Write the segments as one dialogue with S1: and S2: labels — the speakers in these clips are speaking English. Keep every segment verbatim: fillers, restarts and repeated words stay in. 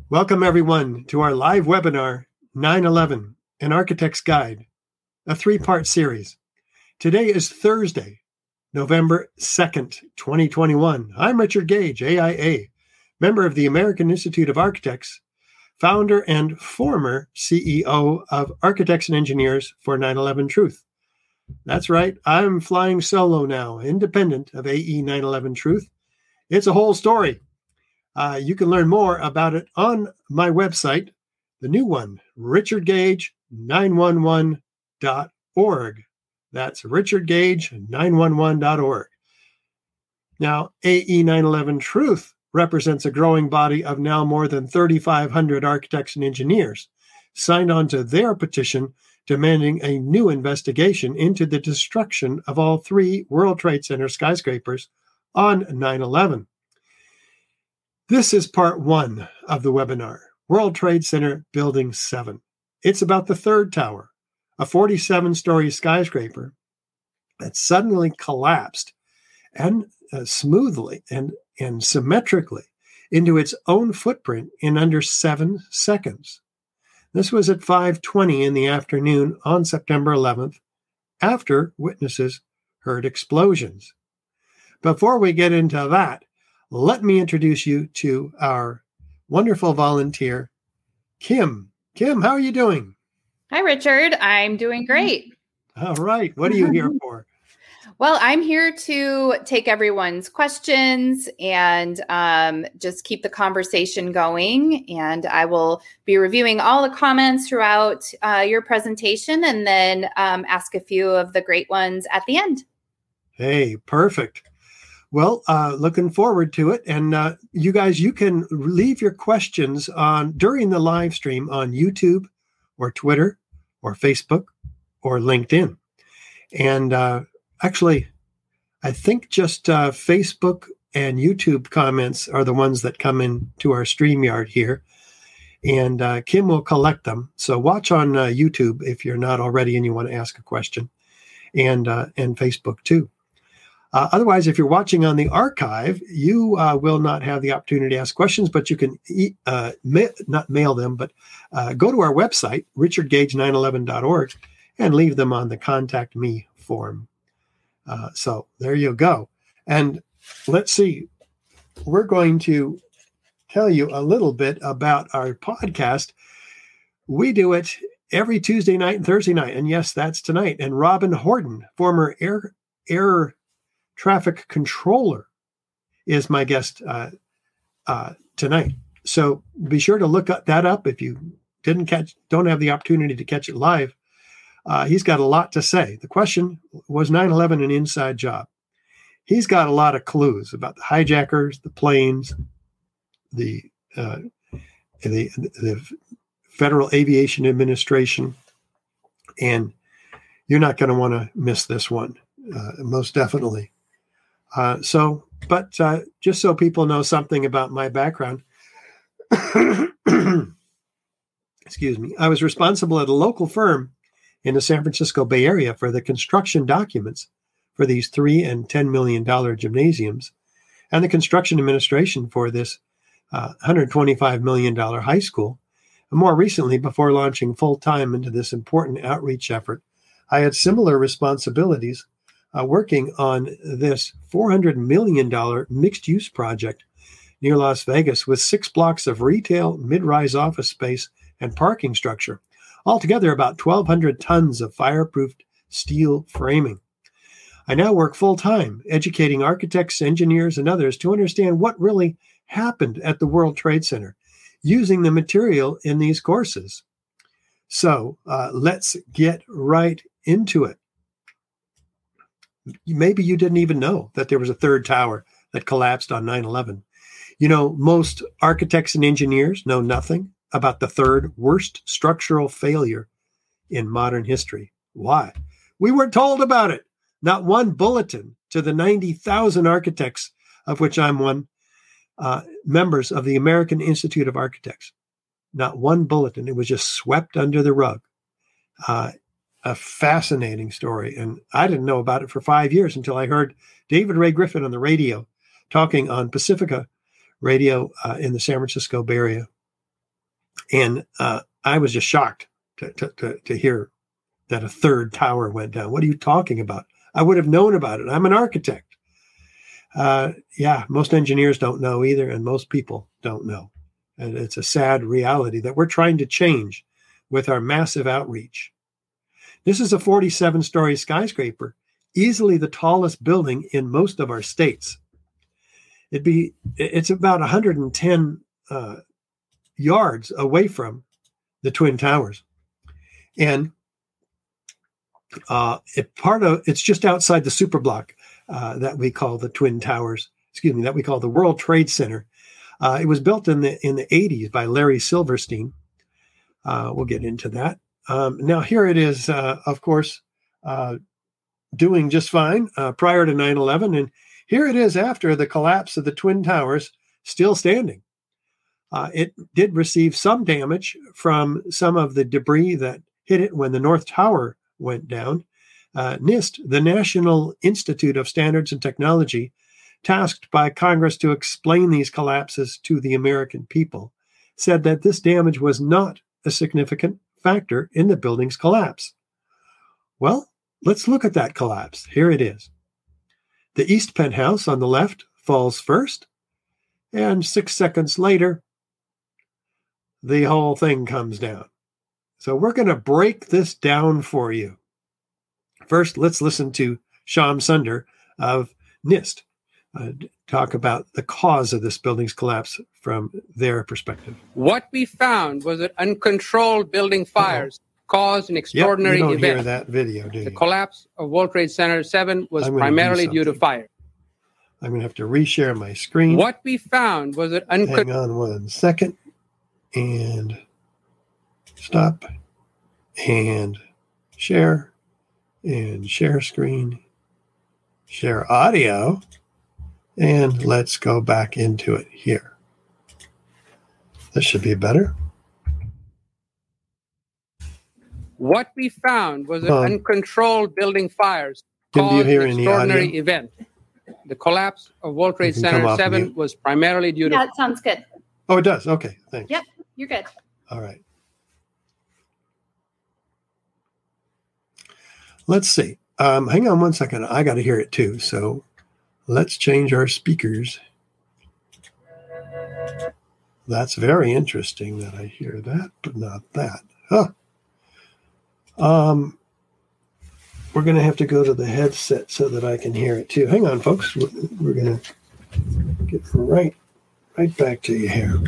S1: Welcome, everyone, to our live webinar, nine eleven, An Architect's Guide, a three-part series. Today is Thursday, November second, twenty twenty-one. I'm Richard Gage, A I A, member of the American Institute of Architects, founder and former C E O of Architects and Engineers for nine eleven Truth. That's right, I'm flying solo now, independent of A E nine eleven Truth. It's a whole story. Uh, you can learn more about it on my website, the new one, richard gage nine one one dot org. That's richard gage nine one one dot org. Now, A E nine eleven Truth represents a growing body of now more than thirty-five hundred architects and engineers signed on to their petition demanding a new investigation into the destruction of all three World Trade Center skyscrapers on nine eleven. This is part one of the webinar, World Trade Center Building seven. It's about the third tower, a forty-seven-story skyscraper that suddenly collapsed and uh, smoothly and, and symmetrically into its own footprint in under seven seconds. This was at five twenty in the afternoon on September eleventh, after witnesses heard explosions. Before we get into that, let me introduce you to our wonderful volunteer, Kim. Kim, how are you doing?
S2: Hi, Richard. I'm doing great.
S1: All right. What are you here for?
S2: Well, I'm here to take everyone's questions and um, just keep the conversation going. And I will be reviewing all the comments throughout uh, your presentation and then um, ask a few of the great ones at the end.
S1: Hey, perfect. Well, uh, looking forward to it. And uh, you guys, you can leave your questions on during the live stream on YouTube or Twitter or Facebook or LinkedIn. And uh, actually, I think just uh, Facebook and YouTube comments are the ones that come into our StreamYard here. And uh, Kim will collect them. So watch on uh, YouTube if you're not already and you want to ask a question, and uh, and Facebook too. Uh, otherwise, if you're watching on the archive, you uh, will not have the opportunity to ask questions, but you can e- uh, ma- not mail them, but uh, go to our website, richard gage nine eleven dot org, and leave them on the Contact Me form. Uh, so there you go. And let's see, we're going to tell you a little bit about our podcast. We do it every Tuesday night and Thursday night. And yes, that's tonight. And Robin Horton, former air air traffic controller, is my guest uh, uh, tonight. So be sure to look that up if you didn't catch, don't have the opportunity to catch it live. Uh, he's got a lot to say. The question was nine eleven an inside job? He's got a lot of clues about the hijackers, the planes, the uh, the, the Federal Aviation Administration, and you're not going to want to miss this one, uh, most definitely. Uh, so, but uh, just so people know something about my background, excuse me, I was responsible at a local firm in the San Francisco Bay Area for the construction documents for these three and ten million dollar gymnasiums, and the construction administration for this uh, one hundred twenty-five million dollar high school. And more recently, before launching full time into this important outreach effort, I had similar responsibilities Uh, working on this four hundred million dollar mixed-use project near Las Vegas with six blocks of retail, mid-rise office space, and parking structure. Altogether, about twelve hundred tons of fireproofed steel framing. I now work full-time, educating architects, engineers, and others to understand what really happened at the World Trade Center, using the material in these courses. So uh, let's get right into it. Maybe you didn't even know that there was a third tower that collapsed on nine eleven. You know, most architects and engineers know nothing about the third worst structural failure in modern history. Why? We weren't told about it. Not one bulletin to the ninety thousand architects, of which I'm one, uh, members of the American Institute of Architects. Not one bulletin. It was just swept under the rug. Uh, a fascinating story. And I didn't know about it for five years until I heard David Ray Griffin on the radio talking on Pacifica Radio uh, in the San Francisco Bay Area. And uh, I was just shocked to, to, to, to hear that a third tower went down. What are you talking about? I would have known about it. I'm an architect. Uh, yeah, most engineers don't know either, and most people don't know. And it's a sad reality that we're trying to change with our massive outreach. This is a forty-seven story skyscraper, easily the tallest building in most of our states. It'd be, it's about one hundred ten uh, yards away from the Twin Towers. And uh, it part of, it's just outside the superblock uh, that we call the Twin Towers, excuse me, that we call the World Trade Center. Uh, it was built in the in the eighties by Larry Silverstein. Uh, we'll get into that. Um, now, here it is, uh, of course, uh, doing just fine uh, prior to nine eleven. And here it is after the collapse of the Twin Towers, still standing. Uh, it did receive some damage from some of the debris that hit it when the North Tower went down. Uh, NIST, the National Institute of Standards and Technology, tasked by Congress to explain these collapses to the American people, said that this damage was not a significant factor in the building's collapse. Well, let's look at that collapse. Here it is. The east penthouse on the left falls first, and six seconds later, the whole thing comes down. So we're going to break this down for you. First, let's listen to Shyam Sunder of NIST uh, talk about the cause of this building's collapse from their perspective.
S3: What we found was that uncontrolled building fires Uh-oh. caused an extraordinary
S1: yep, you don't
S3: event.
S1: Hear that video, do you?
S3: The collapse of World Trade Center seven was primarily due to fire.
S1: I'm going to have to reshare my screen.
S3: What we found was that uncontrolled...
S1: Hang on one second. And stop. And share. And share screen. Share audio. And let's go back into it here. This should be better.
S3: What we found was that um, uncontrolled building fires caused an extraordinary event. The collapse of World Trade Center seven was primarily due to...
S2: Yeah, it sounds good.
S1: Oh, it does? Okay, thanks.
S2: Yep, you're good.
S1: All right. Let's see. Um, hang on one second. I got to hear it too. So let's change our speakers. That's very interesting that I hear that, but not that. Huh. Um, we're going to have to go to the headset so that I can hear it too. Hang on, folks. We're, we're going to get right, right back to you here.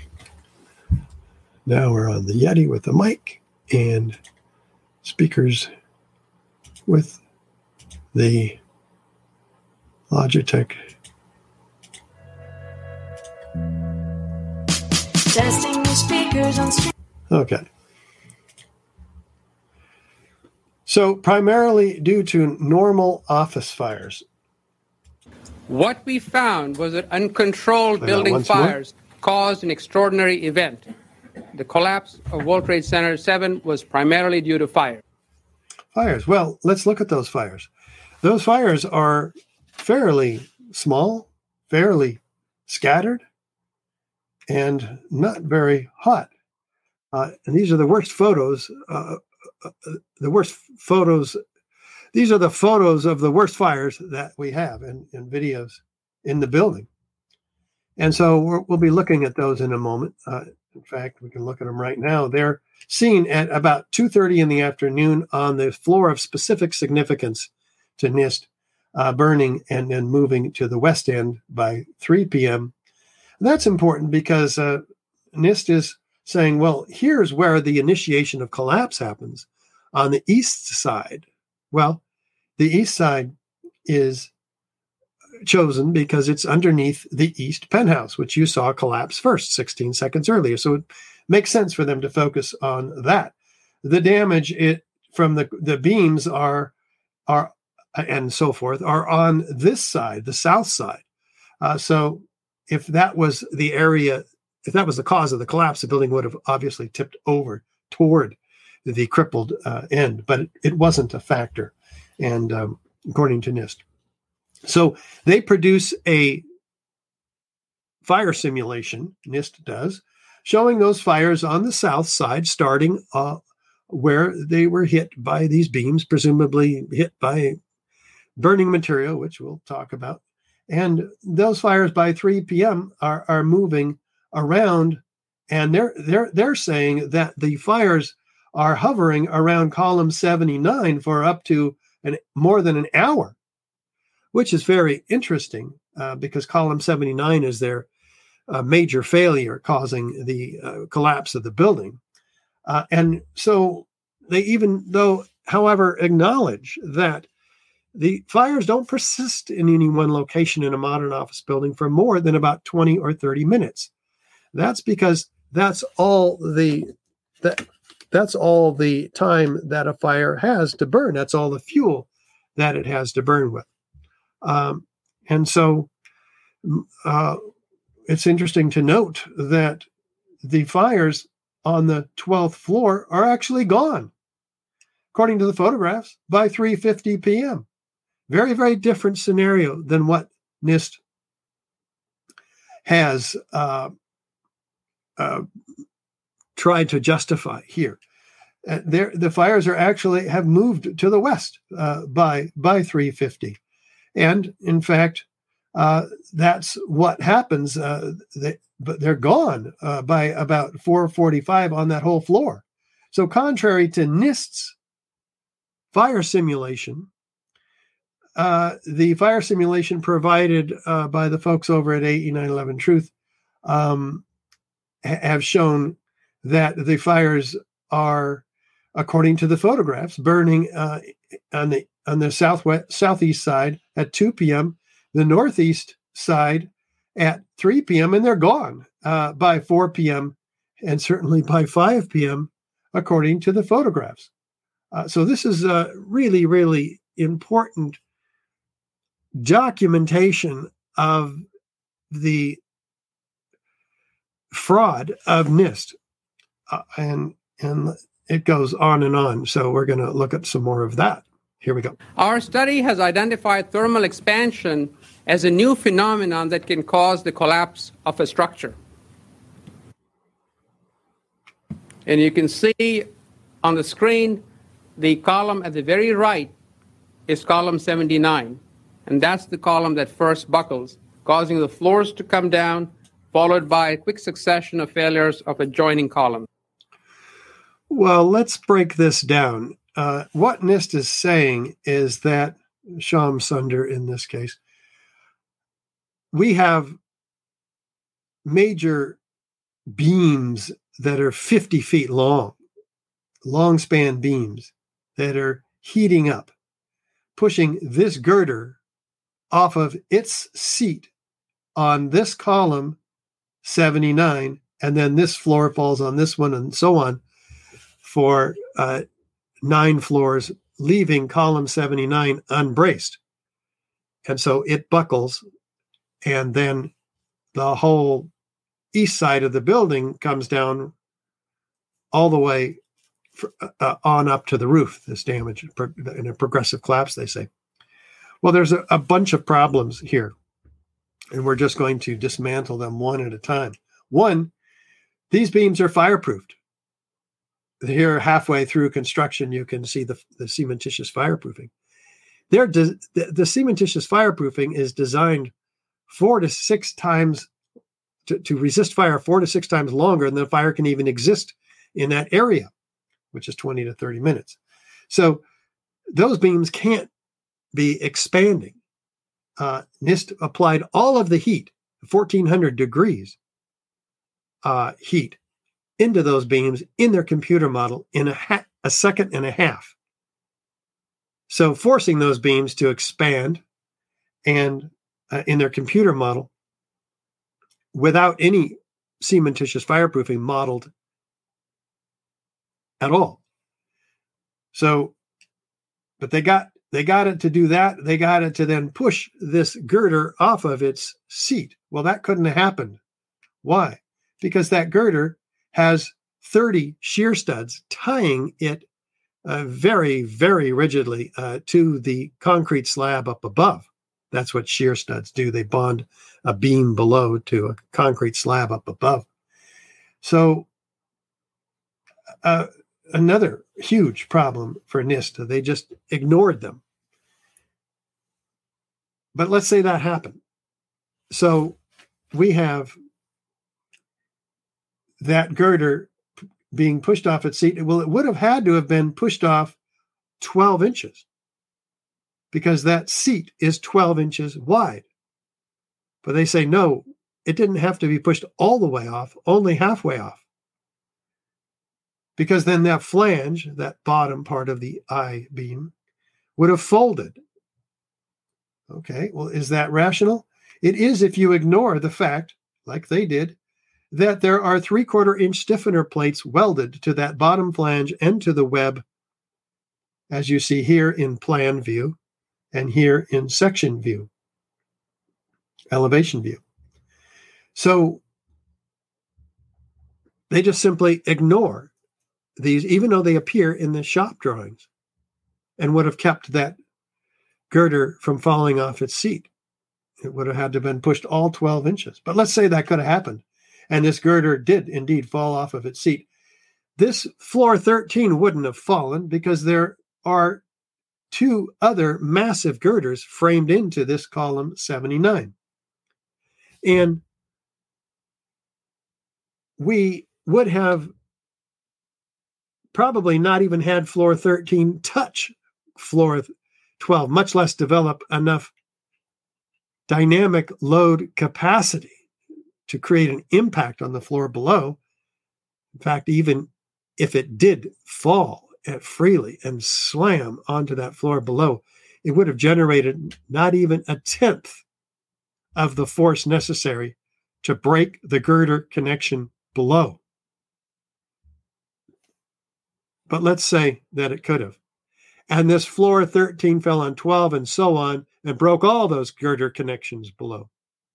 S1: Now we're on the Yeti with the mic and speakers with the Logitech. Testing the speakers on stream. Okay. So primarily due to normal office fires.
S3: What we found was that uncontrolled building fires more. caused an extraordinary event. The collapse of World Trade Center seven was primarily due to fire.
S1: Fires. Well, let's look at those fires. Those fires are fairly small, fairly scattered, and not very hot. Uh, and these are the worst photos. Uh, uh, the worst photos. These are the photos of the worst fires that we have in, in videos in the building. And so we're, we'll be looking at those in a moment. Uh, in fact, we can look at them right now. They're seen at about two thirty in the afternoon on the floor of specific significance to NIST, uh, burning and then moving to the west end by three p.m. That's important because uh, NIST is saying, well, here's where the initiation of collapse happens on the east side. Well, the east side is chosen because it's underneath the east penthouse, which you saw collapse first sixteen seconds earlier. So it makes sense for them to focus on that. The damage it from the, the beams are, are, and so forth, are on this side, the south side. Uh, so if that was the area, if that was the cause of the collapse, the building would have obviously tipped over toward the crippled uh, end, but it, it wasn't a factor. And um, according to NIST. So they produce a fire simulation, NIST does, showing those fires on the south side, starting uh, where they were hit by these beams, presumably hit by burning material, which we'll talk about. And those fires by three p.m. are, are moving around, and they're they're they're saying that the fires are hovering around column seventy-nine for up to an more than an hour, which is very interesting uh, because column seventy-nine is their uh, major failure causing the uh, collapse of the building. Uh, and so they even though, however, acknowledge that the fires don't persist in any one location in a modern office building for more than about twenty or thirty minutes. That's because that's all the that that's all the time that a fire has to burn. That's all the fuel that it has to burn with. Um, and so uh, it's interesting to note that the fires on the twelfth floor are actually gone, according to the photographs, by three fifty p.m. Very, very different scenario than what NIST has uh, uh, tried to justify here. Uh, the fires are actually have moved to the west uh, by by three fifty, and in fact, uh, that's what happens. Uh, they, but they're gone uh, by about four forty-five on that whole floor. So, contrary to NIST's fire simulation. Uh, the fire simulation provided uh, by the folks over at A E nine eleven Truth um, ha- have shown that the fires are, according to the photographs, burning uh, on the on the southwest southeast side at two p.m., the northeast side at three p.m., and they're gone uh, by four p.m. and certainly by five p.m., according to the photographs. Uh, so this is a really, really important documentation of the fraud of NIST, uh, and and it goes on and on. So we're going to look at some more of that. Here we go.
S3: Our study has identified thermal expansion as a new phenomenon that can cause the collapse of a structure. And you can see on the screen the column at the very right is column seventy-nine. And that's the column that first buckles, causing the floors to come down, followed by a quick succession of failures of adjoining columns.
S1: Well, let's break this down. Uh, what NIST is saying is that, Shyam Sunder in this case, we have major beams that are fifty feet long, long span beams that are heating up, pushing this girder off of its seat on this column seventy-nine, and then this floor falls on this one, and so on for uh, nine floors, leaving column seventy-nine unbraced. And so it buckles, and then the whole east side of the building comes down all the way for, uh, on up to the roof, this damage in a progressive collapse, they say. Well, there's a, a bunch of problems here, and we're just going to dismantle them one at a time. One, these beams are fireproofed. Here, halfway through construction, you can see the, the cementitious fireproofing. They're de- the, the cementitious fireproofing is designed four to six times to, to resist fire four to six times longer than the fire can even exist in that area, which is twenty to thirty minutes. So those beams can't be expanding. Uh, NIST applied all of the heat, fourteen hundred degrees uh, heat, into those beams in their computer model in a, ha- a second and a half. So forcing those beams to expand and uh, in their computer model without any cementitious fireproofing modeled at all. So, but they got They got it to do that. They got it to then push this girder off of its seat. Well, that couldn't have happened. Why? Because that girder has thirty shear studs tying it uh, very, very rigidly uh, to the concrete slab up above. That's what shear studs do. They bond a beam below to a concrete slab up above. So uh, another huge problem for NIST, they just ignored them. But let's say that happened. So we have that girder being pushed off its seat. Well, it would have had to have been pushed off twelve inches because that seat is twelve inches wide. But they say, no, it didn't have to be pushed all the way off, only halfway off. Because then that flange, that bottom part of the I-beam, would have folded. Okay, well, is that rational? It is if you ignore the fact, like they did, that there are three-quarter inch stiffener plates welded to that bottom flange and to the web, as you see here in plan view and here in section view, elevation view. So they just simply ignore these, even though they appear in the shop drawings, and would have kept that girder from falling off its seat. It would have had to have been pushed all twelve inches. But let's say that could have happened, and this girder did indeed fall off of its seat. This floor thirteen wouldn't have fallen because there are two other massive girders framed into this column seventy-nine. And we would have probably not even had floor thirteen touch floor twelve, much less develop enough dynamic load capacity to create an impact on the floor below. In fact, even if it did fall at freely and slam onto that floor below, it would have generated not even a tenth of the force necessary to break the girder connection below. But let's say that it could have. And this floor thirteen fell on twelve and so on and broke all those girder connections below.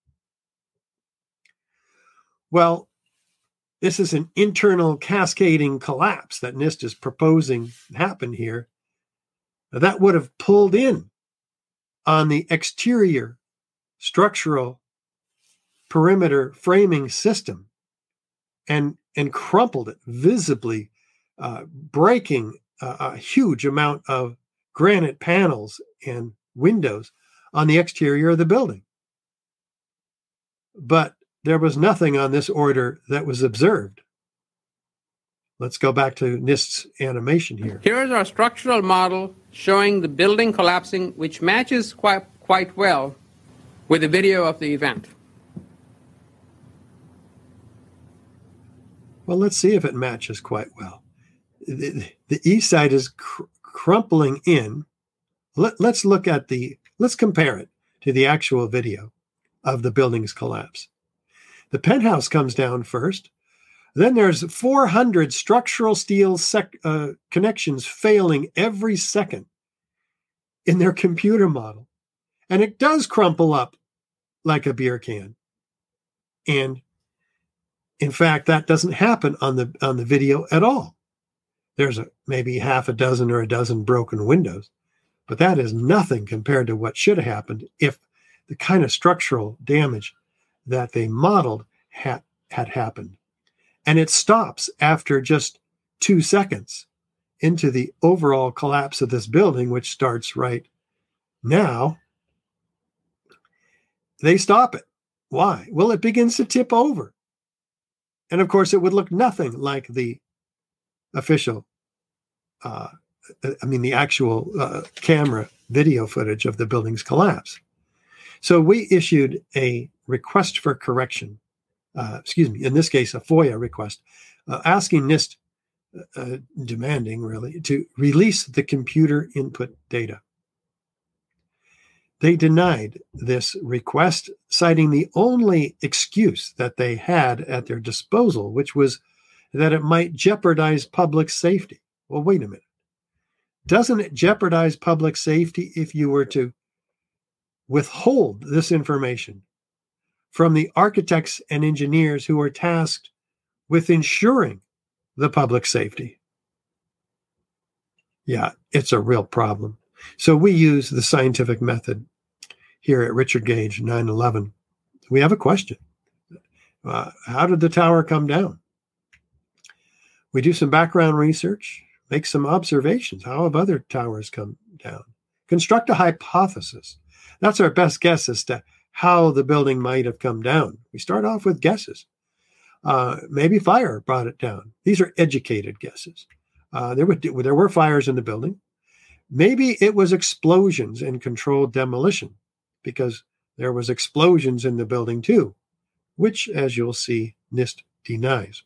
S1: Well, this is an internal cascading collapse that NIST is proposing happen here. That would have pulled in on the exterior structural perimeter framing system and, and crumpled it, visibly uh, breaking a, a huge amount of granite panels and windows on the exterior of the building. But there was nothing on this order that was observed. Let's go back to NIST's animation here.
S3: Here is our structural model showing the building collapsing, which matches quite, quite well with the video of the event.
S1: Well, let's see if it matches quite well. The, the east side is cr- crumpling in. Let, let's look at the, let's compare it to the actual video of the building's collapse. The penthouse comes down first. Then there's four hundred structural steel sec- uh, connections failing every second in their computer model. And it does crumple up like a beer can. And in fact, that doesn't happen on the on the video at all. There's a, maybe half a dozen or a dozen broken windows, but that is nothing compared to what should have happened if the kind of structural damage that they modeled had, had happened. And it stops after just two seconds into the overall collapse of this building, which starts right now. They stop it. Why? Well, it begins to tip over. And of course, it would look nothing like the official, uh, I mean, the actual uh, camera video footage of the building's collapse. So we issued a request for correction, uh, excuse me, in this case, a FOIA request, uh, asking NIST, uh, demanding really, to release the computer input data. They denied this request, citing the only excuse that they had at their disposal, which was that it might jeopardize public safety. Well, wait a minute. Doesn't it jeopardize public safety if you were to withhold this information from the architects and engineers who are tasked with ensuring the public safety? Yeah, it's a real problem. So we use the scientific method here at Richard Gage nine eleven. We have a question. Uh, how did the tower come down? We do some background research, make some observations. How have other towers come down? Construct a hypothesis. That's our best guess as to how the building might have come down. We start off with guesses. Uh, maybe fire brought it down. These are educated guesses. Uh, there, were, there were fires in the building. Maybe it was explosions and controlled demolition, because there was explosions in the building too, which, as you'll see, NIST denies.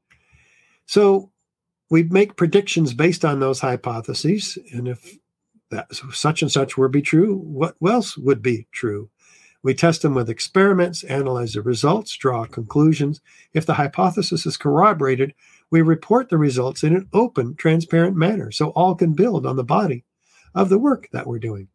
S1: So we make predictions based on those hypotheses, and if that such and such were be true, what else would be true? We test them with experiments, analyze the results, draw conclusions. If the hypothesis is corroborated, we report the results in an open, transparent manner so all can build on the body of the work that we're doing.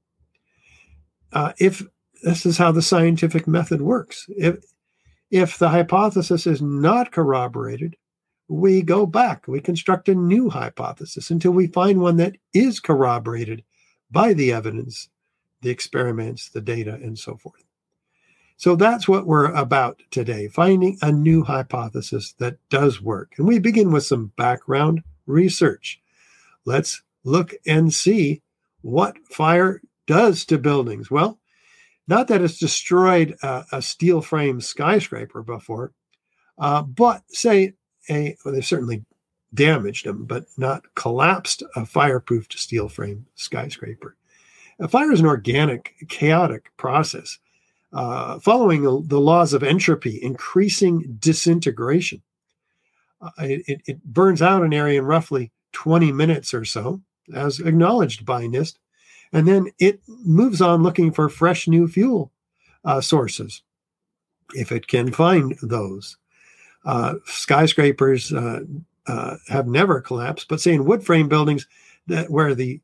S1: Uh, if this is how the scientific method works. If, if the hypothesis is not corroborated, we go back. We construct a new hypothesis until we find one that is corroborated by the evidence, the experiments, the data, and so forth. So that's what we're about today, finding a new hypothesis that does work. And we begin with some background research. Let's look and see what fire does to buildings. Well, not that it's destroyed a, a steel frame skyscraper before, uh, but say, a, well, they've certainly damaged them, but not collapsed a fireproof steel frame skyscraper. A fire is an organic, chaotic process. Uh, following the laws of entropy, increasing disintegration. Uh, it, it burns out an area in roughly twenty minutes or so, as acknowledged by NIST, and then it moves on looking for fresh new fuel uh, sources, if it can find those. Uh, skyscrapers uh, uh, have never collapsed, but say in wood frame buildings that where the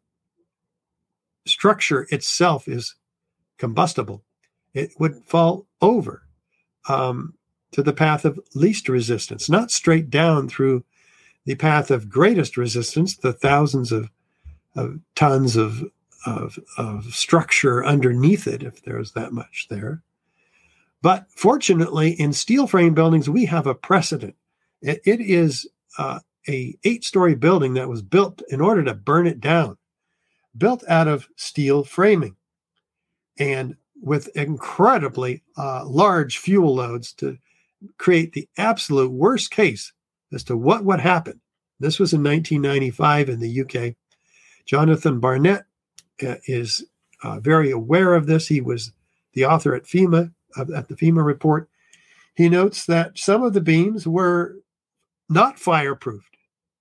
S1: structure itself is combustible, it would fall over um, to the path of least resistance, not straight down through the path of greatest resistance, the thousands of, of tons of, of, of structure underneath it, if there's that much there. But fortunately, in steel frame buildings, we have a precedent. It, it is uh, a eight-story building that was built in order to burn it down, built out of steel framing, and with incredibly uh, large fuel loads to create the absolute worst case as to what would happen. This was in nineteen ninety-five in the U K. Jonathan Barnett uh, is uh, very aware of this. He was the author at FEMA, uh, at the FEMA report. He notes that some of the beams were not fireproofed.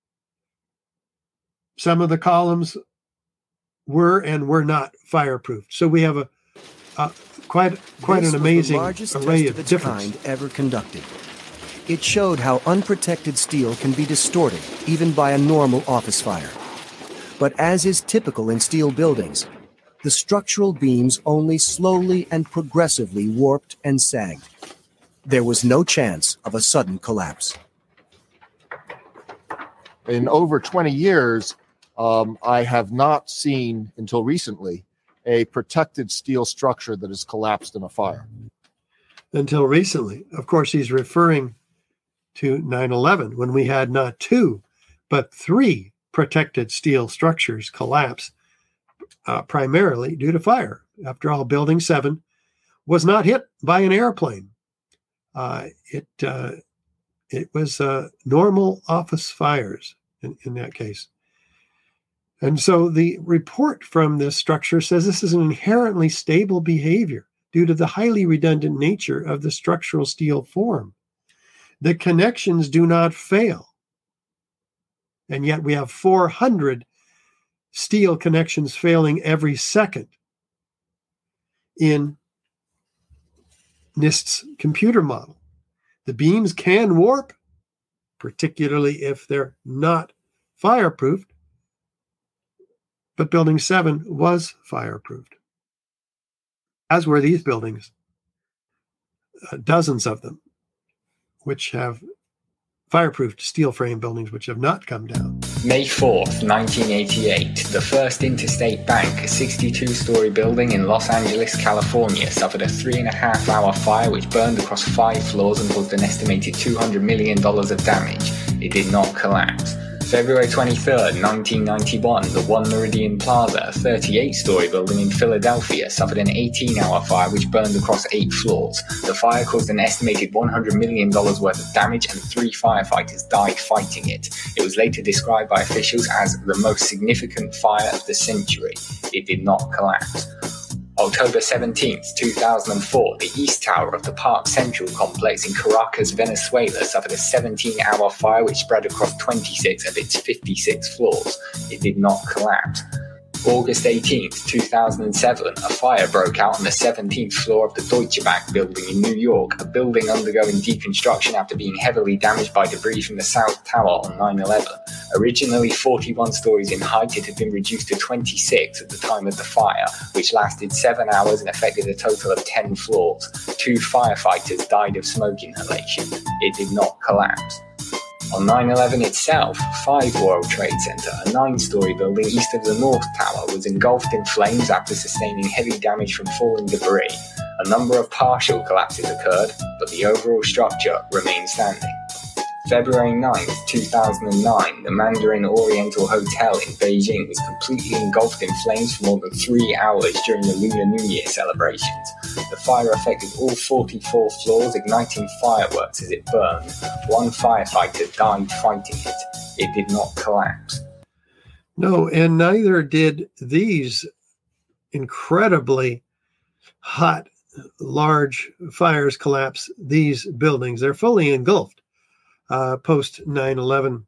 S1: Some of the columns were and were not fireproofed. So we have a Uh, quite quite
S4: this
S1: an amazing
S4: was the largest
S1: array
S4: test
S1: of,
S4: of its
S1: difference.
S4: kind ever conducted. It showed how unprotected steel can be distorted even by a normal office fire. But as is typical in steel buildings, the structural beams only slowly and progressively warped and sagged. There was no chance of a sudden collapse.
S5: In over twenty years, um, I have not seen until recently a protected steel structure that has collapsed in a fire.
S1: Until recently. Of course, he's referring to nine eleven, when we had not two, but three protected steel structures collapse, uh, primarily due to fire. After all, Building seven was not hit by an airplane. Uh, it uh, it was uh, normal office fires in, in that case. And so the report from this structure says this is an inherently stable behavior due to the highly redundant nature of the structural steel form. The connections do not fail. And yet we have four hundred steel connections failing every second in NIST's computer model. The beams can warp, particularly if they're not fireproofed. But Building seven was fireproofed, as were these buildings, uh, dozens of them, which have fireproofed steel frame buildings which have not come down.
S6: May fourth, nineteen eighty-eight, the First Interstate Bank, a sixty-two story building in Los Angeles, California, suffered a three and a half hour fire which burned across five floors and caused an estimated two hundred million dollars of damage. It did not collapse. February twenty-third, nineteen ninety-one, the One Meridian Plaza, a thirty-eight story building in Philadelphia, suffered an eighteen hour fire which burned across eight floors. The fire caused an estimated one hundred million dollars worth of damage and three firefighters died fighting it. It was later described by officials as the most significant fire of the century. It did not collapse. October seventeenth, two thousand four, the East Tower of the Park Central complex in Caracas, Venezuela, suffered a seventeen hour fire which spread across twenty-six of its fifty-six floors. It did not collapse. August eighteenth, two thousand seven, a fire broke out on the seventeenth floor of the Deutsche Bank building in New York, a building undergoing deconstruction after being heavily damaged by debris from the South Tower on nine eleven. Originally forty-one stories in height, it had been reduced to twenty-six at the time of the fire, which lasted seven hours and affected a total of ten floors. Two firefighters died of smoke inhalation. It did not collapse. On nine eleven itself, five World Trade Center, a nine-story building east of the North Tower, was engulfed in flames after sustaining heavy damage from falling debris. A number of partial collapses occurred, but the overall structure remained standing. February ninth, two thousand nine, the Mandarin Oriental Hotel in Beijing was completely engulfed in flames for more than three hours during the Lunar New Year celebrations. The fire affected all forty-four floors, igniting fireworks as it burned. One firefighter died fighting it. It did not collapse.
S1: No, and neither did these incredibly hot, large fires collapse these buildings. They're fully engulfed. Uh, post nine eleven.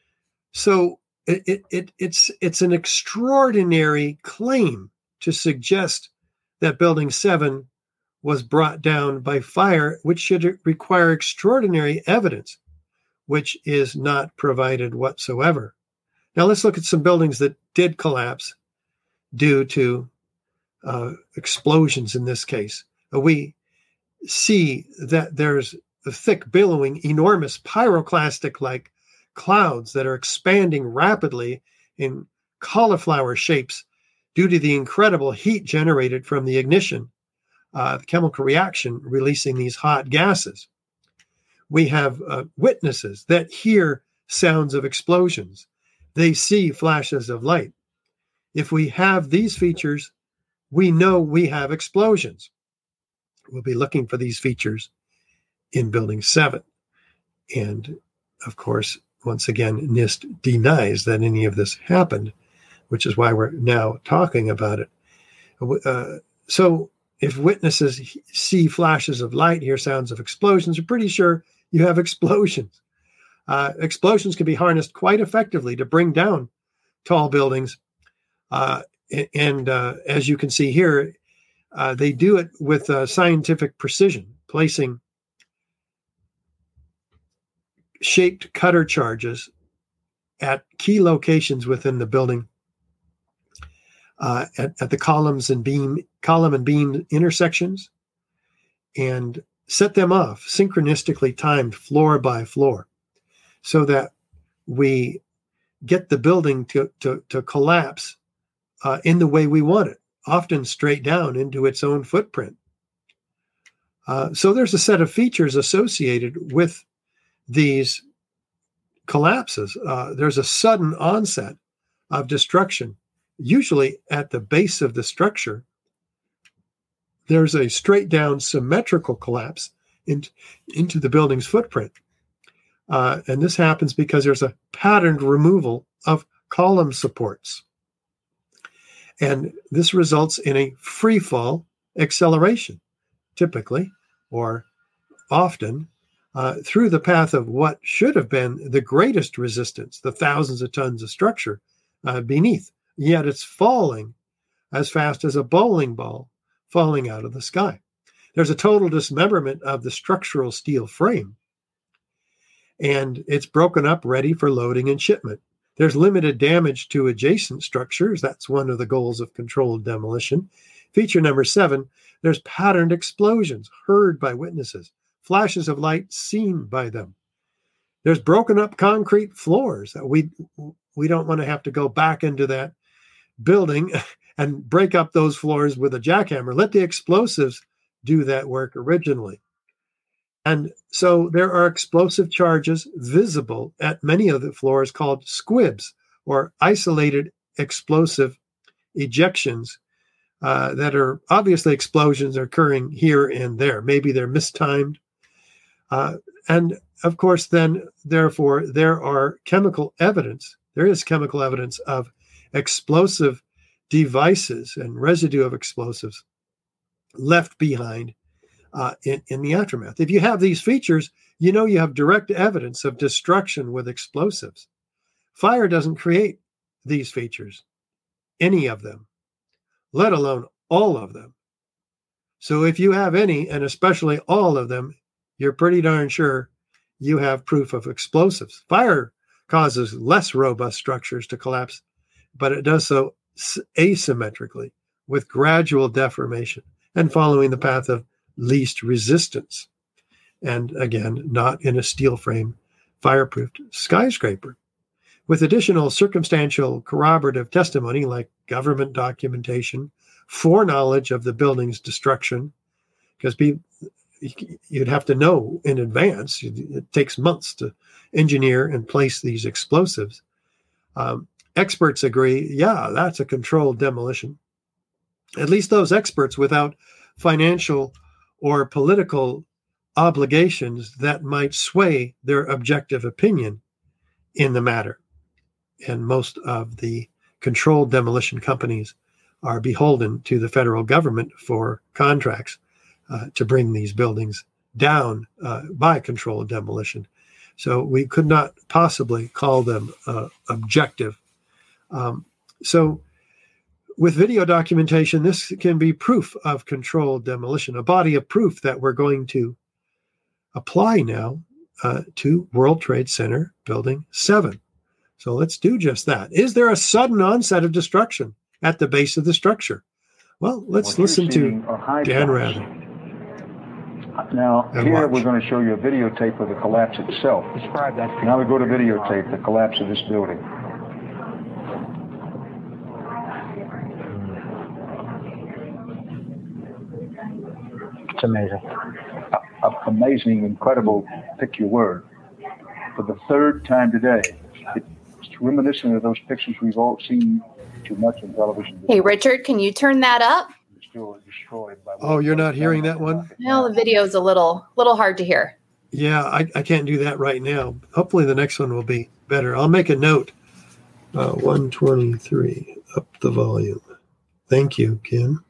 S1: So it, it, it, it's, it's an extraordinary claim to suggest that Building seven was brought down by fire, which should require extraordinary evidence, which is not provided whatsoever. Now let's look at some buildings that did collapse due to uh, explosions in this case. Uh, we see that there's thick, billowing, enormous pyroclastic-like clouds that are expanding rapidly in cauliflower shapes due to the incredible heat generated from the ignition, uh, the chemical reaction releasing these hot gases. We have uh, witnesses that hear sounds of explosions. They see flashes of light. If we have these features, we know we have explosions. We'll be looking for these features in Building seven. And of course, once again, NIST denies that any of this happened, which is why we're now talking about it. Uh, so if witnesses see flashes of light, hear sounds of explosions, you're pretty sure you have explosions. Uh, explosions can be harnessed quite effectively to bring down tall buildings. Uh, and uh, as you can see here, uh, they do it with uh, scientific precision, placing shaped cutter charges at key locations within the building, uh, at, at the columns and beam, column and beam intersections, and set them off synchronistically timed floor by floor, so that we get the building to to, to collapse uh, in the way we want it, often straight down into its own footprint. Uh, so there's a set of features associated with these collapses. Uh, there's a sudden onset of destruction, usually at the base of the structure. There's a straight down symmetrical collapse in, into the building's footprint. Uh, and this happens because there's a patterned removal of column supports. And this results in a free fall acceleration, typically, or often, Uh, through the path of what should have been the greatest resistance, the thousands of tons of structure uh, beneath. Yet it's falling as fast as a bowling ball falling out of the sky. There's a total dismemberment of the structural steel frame, and it's broken up, ready for loading and shipment. There's limited damage to adjacent structures. That's one of the goals of controlled demolition. Feature number seven, there's patterned explosions heard by witnesses, flashes of light seen by them. There's broken up concrete floors. We we don't want to have to go back into that building and break up those floors with a jackhammer. Let the explosives do that work originally. And so there are explosive charges visible at many of the floors called squibs, or isolated explosive ejections uh, that are obviously explosions occurring here and there. Maybe they're mistimed. Uh, and of course, then, therefore, there are chemical evidence. There is chemical evidence of explosive devices and residue of explosives left behind uh, in, in the aftermath. If you have these features, you know you have direct evidence of destruction with explosives. Fire doesn't create these features, any of them, let alone all of them. So if you have any, and especially all of them, you're pretty darn sure you have proof of explosives. Fire causes less robust structures to collapse, but it does so asymmetrically with gradual deformation and following the path of least resistance. And again, not in a steel frame, fireproofed skyscraper. With additional circumstantial corroborative testimony like government documentation, foreknowledge of the building's destruction, because people, you'd have to know in advance. It takes months to engineer and place these explosives. Um, experts agree, yeah, that's a controlled demolition. At least those experts without financial or political obligations that might sway their objective opinion in the matter. And most of the controlled demolition companies are beholden to the federal government for contracts uh, to bring these buildings down uh, by controlled demolition. So we could not possibly call them uh, objective. Um, so with video documentation, this can be proof of controlled demolition, a body of proof that we're going to apply now uh, to World Trade Center Building seven. So let's do just that. Is there a sudden onset of destruction at the base of the structure? Well, let's
S7: what
S1: listen to Dan Rather.
S7: Now,
S1: and
S7: here
S1: watch.
S7: We're going to show you a videotape of the collapse itself.
S8: Describe that.
S7: Now we go to videotape, the collapse of this building.
S8: It's amazing.
S7: Uh, uh, amazing, incredible, pick your word. For the third time today, it's reminiscent of those pictures we've all seen too much on television.
S2: Hey, Richard, can you turn that up?
S7: Still destroyed by
S1: Oh, you're not hearing that one?
S2: No, the video is a little little hard to hear.
S1: Yeah, I, I can't do that right now. Hopefully the next one will be better. I'll make a note. Uh, one twenty-three, up the volume. Thank you, Kim.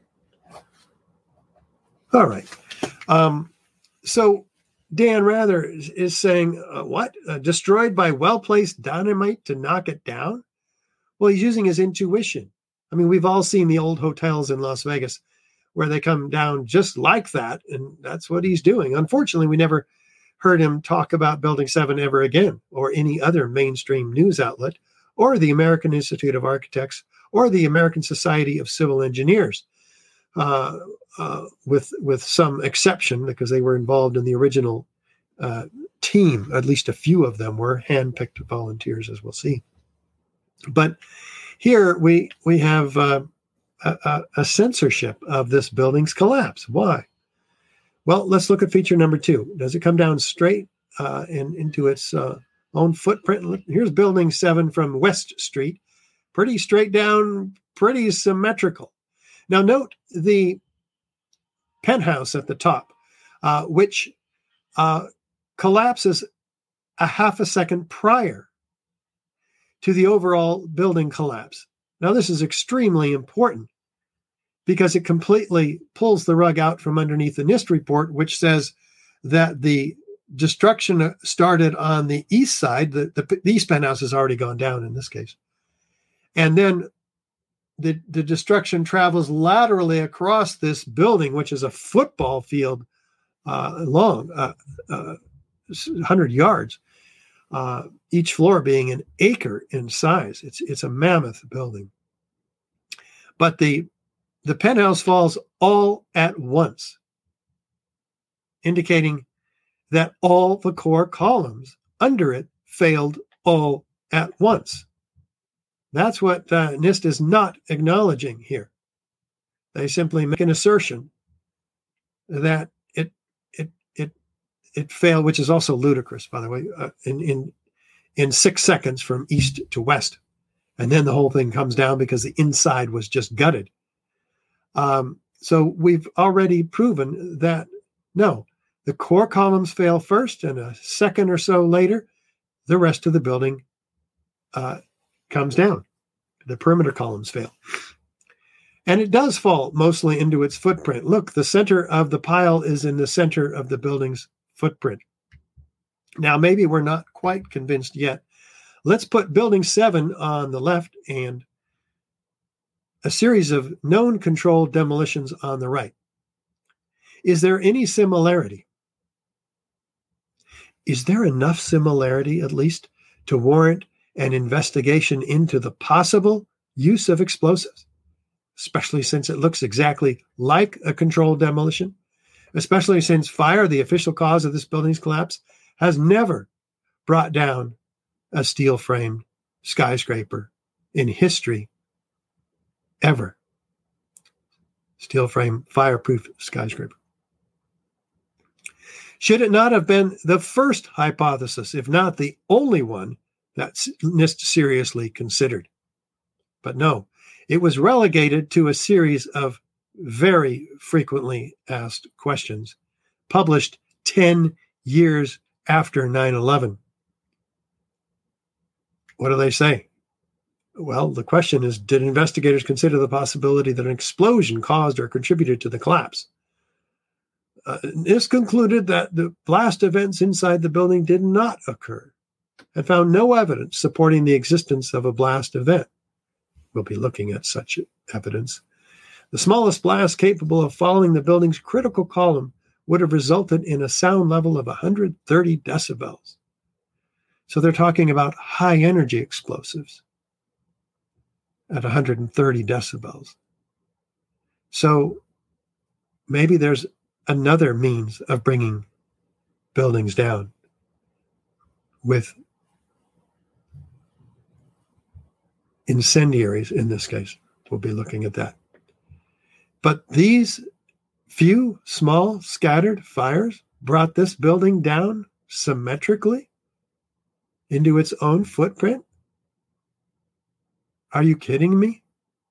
S1: All right. Um, so Dan Rather is, is saying, uh, what? Uh, destroyed by well-placed dynamite to knock it down? Well, he's using his intuition. I mean, we've all seen the old hotels in Las Vegas where they come down just like that, and that's what he's doing. Unfortunately, we never heard him talk about Building seven ever again, or any other mainstream news outlet, or the American Institute of Architects, or the American Society of Civil Engineers, uh, uh, with with some exception, because they were involved in the original uh, team. At least a few of them were hand-picked volunteers, as we'll see. But here we we have uh, a, a censorship of this building's collapse. Why? Well, let's look at feature number two. Does it come down straight uh, in, into its uh, own footprint? Here's Building seven from West Street. Pretty straight down, pretty symmetrical. Now note the penthouse at the top, uh, which uh, collapses a half a second prior to the overall building collapse. Now, this is extremely important because it completely pulls the rug out from underneath the NIST report, which says that the destruction started on the east side. The, the, the east penthouse has already gone down in this case. And then the, the destruction travels laterally across this building, which is a football field uh, long, uh, uh, one hundred yards. Uh, each floor being an acre in size. It's it's a mammoth building. But the the penthouse falls all at once, indicating that all the core columns under it failed all at once. That's what uh, NIST is not acknowledging here. They simply make an assertion that it it it it failed, which is also ludicrous, by the way, uh, in, in, in six seconds from east to west. And then the whole thing comes down because the inside was just gutted. Um, so we've already proven that, no, the core columns fail first, and a second or so later, the rest of the building uh, comes down. The perimeter columns fail. And it does fall mostly into its footprint. Look, the center of the pile is in the center of the building's footprint. Now, maybe we're not quite convinced yet. Let's put building seven on the left and a series of known controlled demolitions on the right. Is there any similarity? Is there enough similarity, at least, to warrant an investigation into the possible use of explosives, especially since it looks exactly like a controlled demolition, especially since fire, the official cause of this building's collapse, has never brought down a steel-framed skyscraper in history, ever. Steel-frame, fireproof skyscraper. Should it not have been the first hypothesis, if not the only one, that NIST seriously considered? But no, it was relegated to a series of very frequently asked questions, published ten years after nine eleven. What do they say? Well, the question is, did investigators consider the possibility that an explosion caused or contributed to the collapse? Uh, NIST concluded that the blast events inside the building did not occur and found no evidence supporting the existence of a blast event. We'll be looking at such evidence. The smallest blast capable of falling the building's critical column would have resulted in a sound level of one hundred thirty decibels. So they're talking about high energy explosives at one hundred thirty decibels. So maybe there's another means of bringing buildings down with incendiaries in this case. We'll be looking at that. But these few small scattered fires brought this building down symmetrically into its own footprint? Are you kidding me?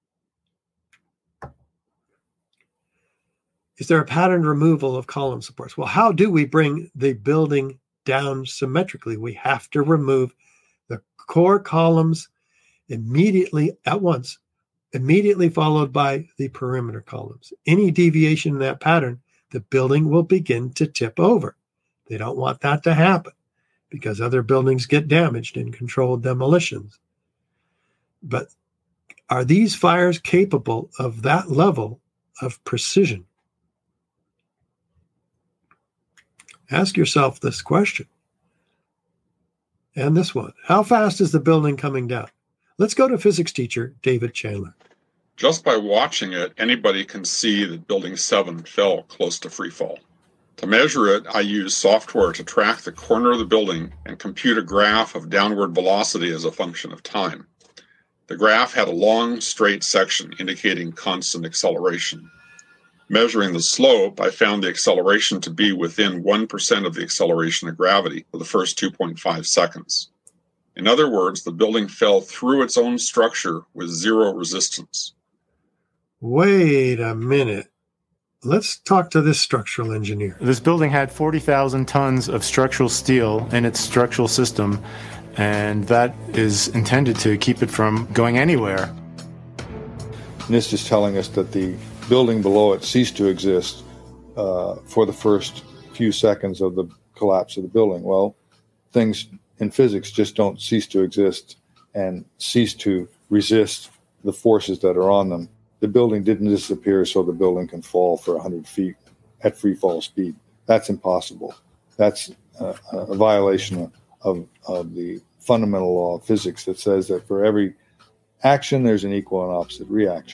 S1: Is there a patterned removal of column supports? Well, how do we bring the building down symmetrically? We have to remove the core columns immediately at once, immediately followed by the perimeter columns. Any deviation in that pattern, the building will begin to tip over. They don't want that to happen because other buildings get damaged in controlled demolitions. But are these fires capable of that level of precision? Ask yourself this question. And this one. How fast is the building coming down? Let's go to physics teacher David Chandler.
S9: Just by watching it, anybody can see that Building seven fell close to free fall. To measure it, I used software to track the corner of the building and compute a graph of downward velocity as a function of time. The graph had a long, straight section indicating constant acceleration. Measuring the slope, I found the acceleration to be within one percent of the acceleration of gravity for the first two point five seconds. In other words, the building fell through its own structure with zero resistance.
S1: Wait a minute. Let's talk to this structural engineer.
S10: This building had forty thousand tons of structural steel in its structural system, and that is intended to keep it from going anywhere.
S11: NIST is telling us that the building below it ceased to exist uh, for the first few seconds of the collapse of the building. Well, things in physics just don't cease to exist and cease to resist the forces that are on them. The building didn't disappear so the building can fall for one hundred feet at free fall speed. That's impossible. That's a, a violation of, of the fundamental law of physics that says that for every action, there's an equal and opposite reaction.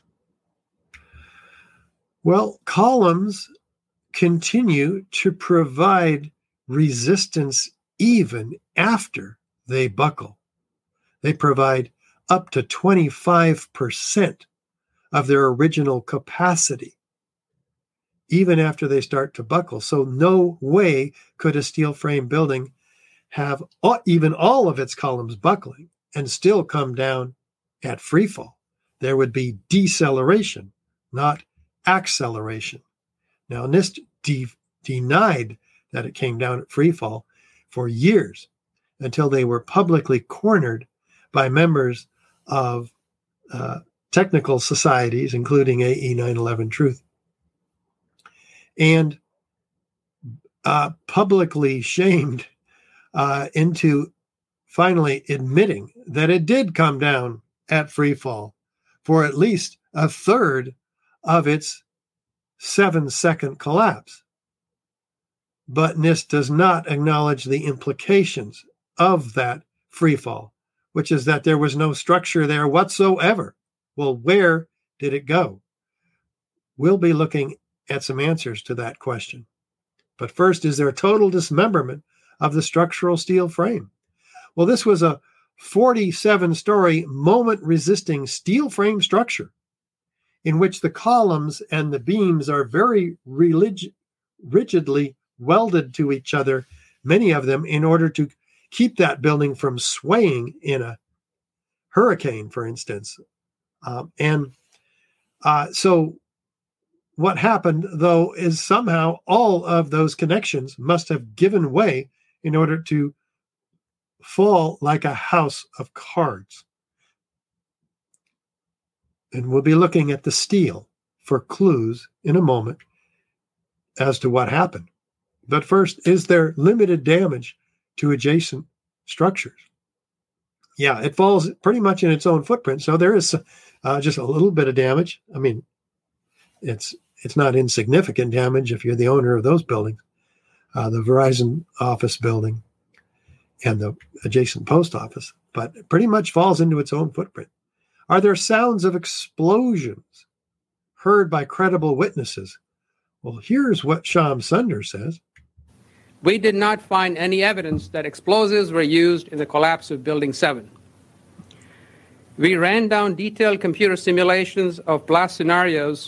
S1: Well, columns continue to provide resistance even after they buckle. They provide up to twenty-five percent of their original capacity, even after they start to buckle. So no way could a steel frame building have all, even all of its columns buckling and still come down at free fall. There would be deceleration, not acceleration. Now, NIST de- denied that it came down at free fall for years until they were publicly cornered by members of uh, technical societies, including A E nine eleven Truth, and uh, publicly shamed uh, into finally admitting that it did come down at free fall for at least a third of its seven second collapse. But NIST does not acknowledge the implications of that free fall, which is that there was no structure there whatsoever. Well, where did it go? We'll be looking at some answers to that question. But first, is there a total dismemberment of the structural steel frame? Well, this was a forty-seven story moment-resisting steel frame structure in which the columns and the beams are very relig- rigidly welded to each other, many of them in order to keep that building from swaying in a hurricane, for instance. Um, and uh, so what happened, though, is somehow all of those connections must have given way in order to fall like a house of cards. And we'll be looking at the steel for clues in a moment as to what happened. But first, is there limited damage to adjacent structures? Yeah, it falls pretty much in its own footprint. So there is uh, just a little bit of damage. I mean, it's it's not insignificant damage if you're the owner of those buildings, uh, the Verizon office building and the adjacent post office, but it pretty much falls into its own footprint. Are there sounds of explosions heard by credible witnesses? Well, here's what Sham Sunder says.
S3: We did not find any evidence that explosives were used in the collapse of Building seven. We ran down detailed computer simulations of blast scenarios.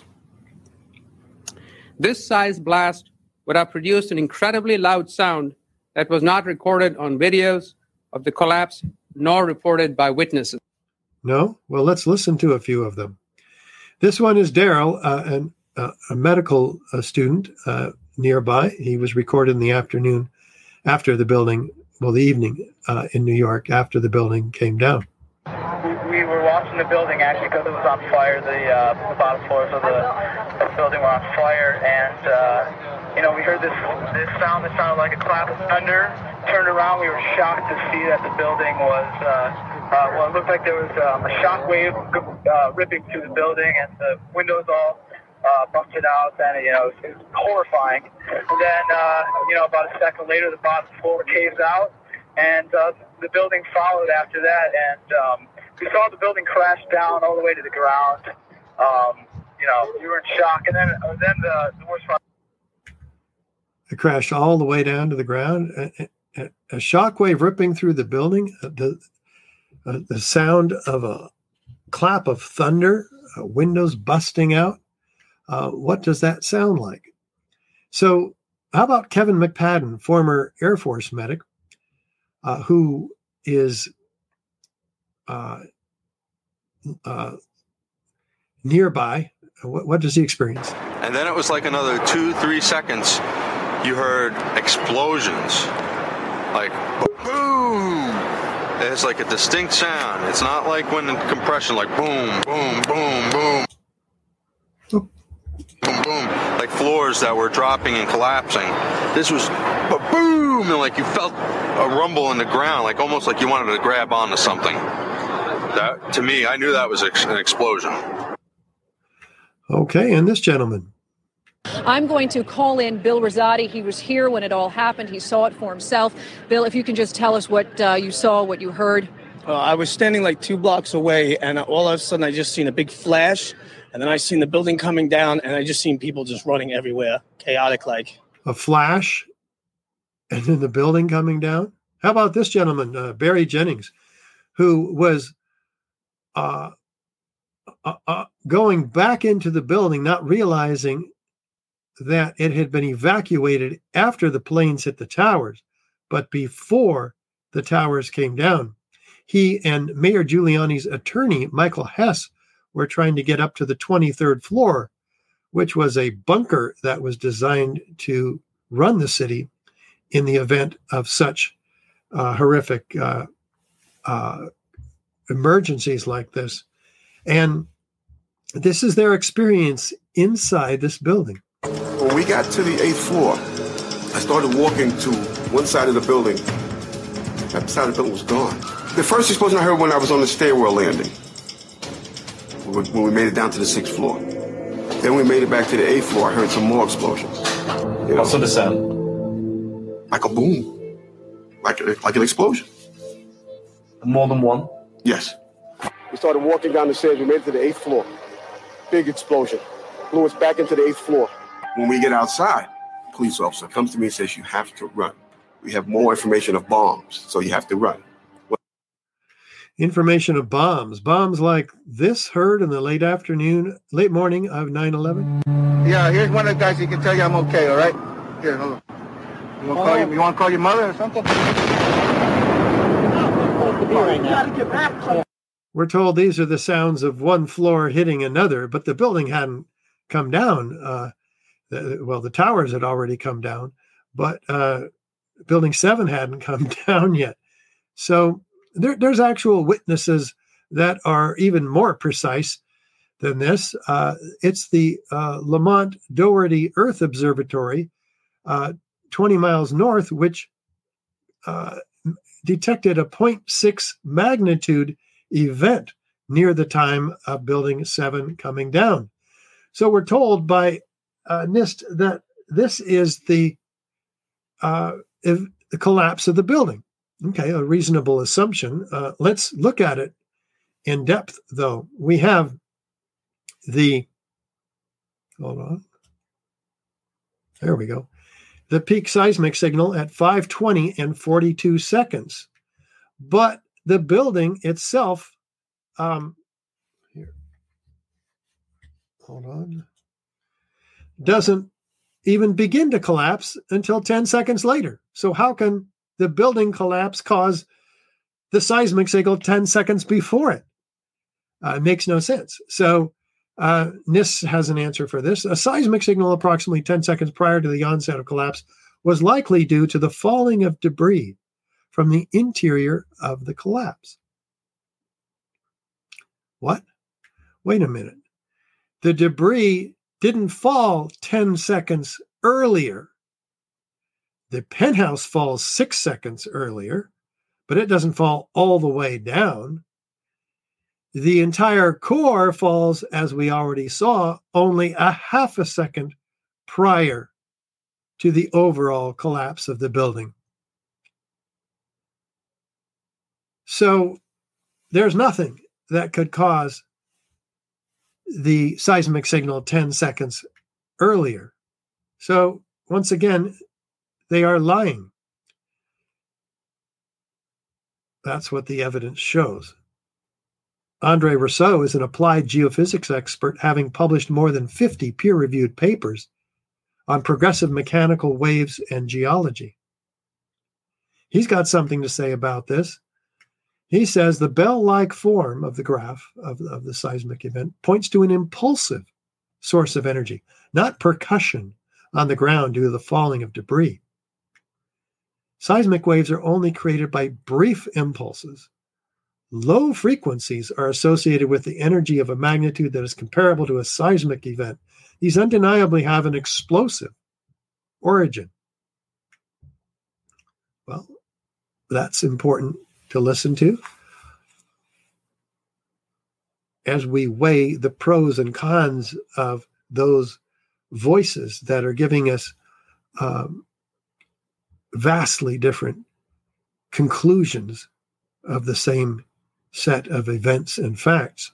S3: This size blast would have produced an incredibly loud sound that was not recorded on videos of the collapse nor reported by witnesses.
S1: No? Well, let's listen to a few of them. This one is Daryl, uh, an, uh, a medical uh, student uh, nearby. He was recorded in the afternoon after the building, well, the evening uh, in New York after the building came down.
S12: We were watching the building actually because it was on fire. The, uh, the bottom floors of the, the building were on fire, and uh, you know, we heard this this sound that sounded like a clap of thunder. Turned around, we were shocked to see that the building was, uh, uh, well, it looked like there was um, a shock wave uh, ripping through the building, and the windows all uh, busted out, and you know, it was horrifying. And then, uh, you know, about a second later, the bottom floor caves out, and uh, the building followed after that, and um, we saw the building crash down all the way to the ground. Um, you know, we were in shock, and then uh, then the, the worst part.
S1: It crashed all the way down to the ground. A, a, a shockwave ripping through the building. The uh, the sound of a clap of thunder. Uh, windows busting out. Uh, what does that sound like? So, how about Kevin McPadden, former Air Force medic, uh, who is uh, uh, nearby? What, what does he experience?
S13: And then it was like another two, three seconds. You heard explosions, like boom. It's like a distinct sound. It's not like when in compression, like boom, boom, boom, boom. Boom, boom, like floors that were dropping and collapsing. This was boom, and like you felt a rumble in the ground, like almost like you wanted to grab onto something. That, to me, I knew that was an explosion.
S1: Okay, and this gentleman.
S14: I'm going to call in Bill Rosati. He was here when it all happened. He saw it for himself. Bill, if you can just tell us what uh, you saw, what you heard.
S15: Uh, I was standing like two blocks away, and all of a sudden I just seen a big flash. And then I seen the building coming down, and I just seen people just running everywhere, chaotic like.
S1: A flash, and then the building coming down? How about this gentleman, uh, Barry Jennings, who was uh, uh, uh, going back into the building, not realizing that it had been evacuated after the planes hit the towers, but before the towers came down. He and Mayor Giuliani's attorney, Michael Hess, were trying to get up to the twenty-third floor, which was a bunker that was designed to run the city in the event of such uh, horrific uh, uh, emergencies like this. And this is their experience inside this building.
S16: When we got to the eighth floor, I started walking to one side of the building. That side of the building was gone. The first explosion I heard when I was on the stairwell landing, when we made it down to the sixth floor. Then we made it back to the eighth floor. I heard some more explosions. You know,
S17: what sort of sound?
S16: Like a boom, like a, like an explosion.
S17: More than one?
S16: Yes. We started walking down the stairs. We made it to the eighth floor. Big explosion. Blew us back into the eighth floor. When we get outside, a police officer comes to me and says, you have to run. We have more information of bombs, so you have to run. What?
S1: Information of bombs. Bombs like this heard in the late afternoon, late morning of nine eleven.
S18: Yeah, here's one of the guys who can tell you I'm okay, all right? Here, hold on. You want to call, your, you want to call your mother or something?
S1: We're told these are the sounds of one floor hitting another, but the building hadn't come down. Uh, the, well, the towers had already come down, but uh, building seven hadn't come down yet. So there, there's actual witnesses that are even more precise than this. Uh, it's the uh, Lamont Doherty Earth Observatory, uh, twenty miles north, which uh, detected a zero point six magnitude event near the time of building seven coming down. So we're told by uh, NIST that this is the, uh, the collapse of the building. Okay, a reasonable assumption. Uh, let's look at it in depth, though. We have the, hold on, there we go, the peak seismic signal at five twenty and forty-two seconds. But the building itself, um, here, hold on, doesn't even begin to collapse until ten seconds later. So how can the building collapse cause the seismic signal ten seconds before it? Uh, it makes no sense. So uh, NIST has an answer for this. A seismic signal approximately ten seconds prior to the onset of collapse was likely due to the falling of debris from the interior of the collapse. What? Wait a minute. The debris didn't fall ten seconds earlier. The penthouse falls six seconds earlier, but it doesn't fall all the way down. The entire core falls, as we already saw, only a half a second prior to the overall collapse of the building. So there's nothing that could cause the seismic signal ten seconds earlier. So once again, they are lying. That's what the evidence shows. Andre Rousseau is an applied geophysics expert, having published more than fifty peer-reviewed papers on progressive mechanical waves and geology. He's got something to say about this. He says the bell-like form of the graph of, of the seismic event points to an impulsive source of energy, not percussion on the ground due to the falling of debris. Seismic waves are only created by brief impulses. Low frequencies are associated with the energy of a magnitude that is comparable to a seismic event. These undeniably have an explosive origin. Well, that's important to listen to as we weigh the pros and cons of those voices that are giving us um, vastly different conclusions of the same set of events and facts.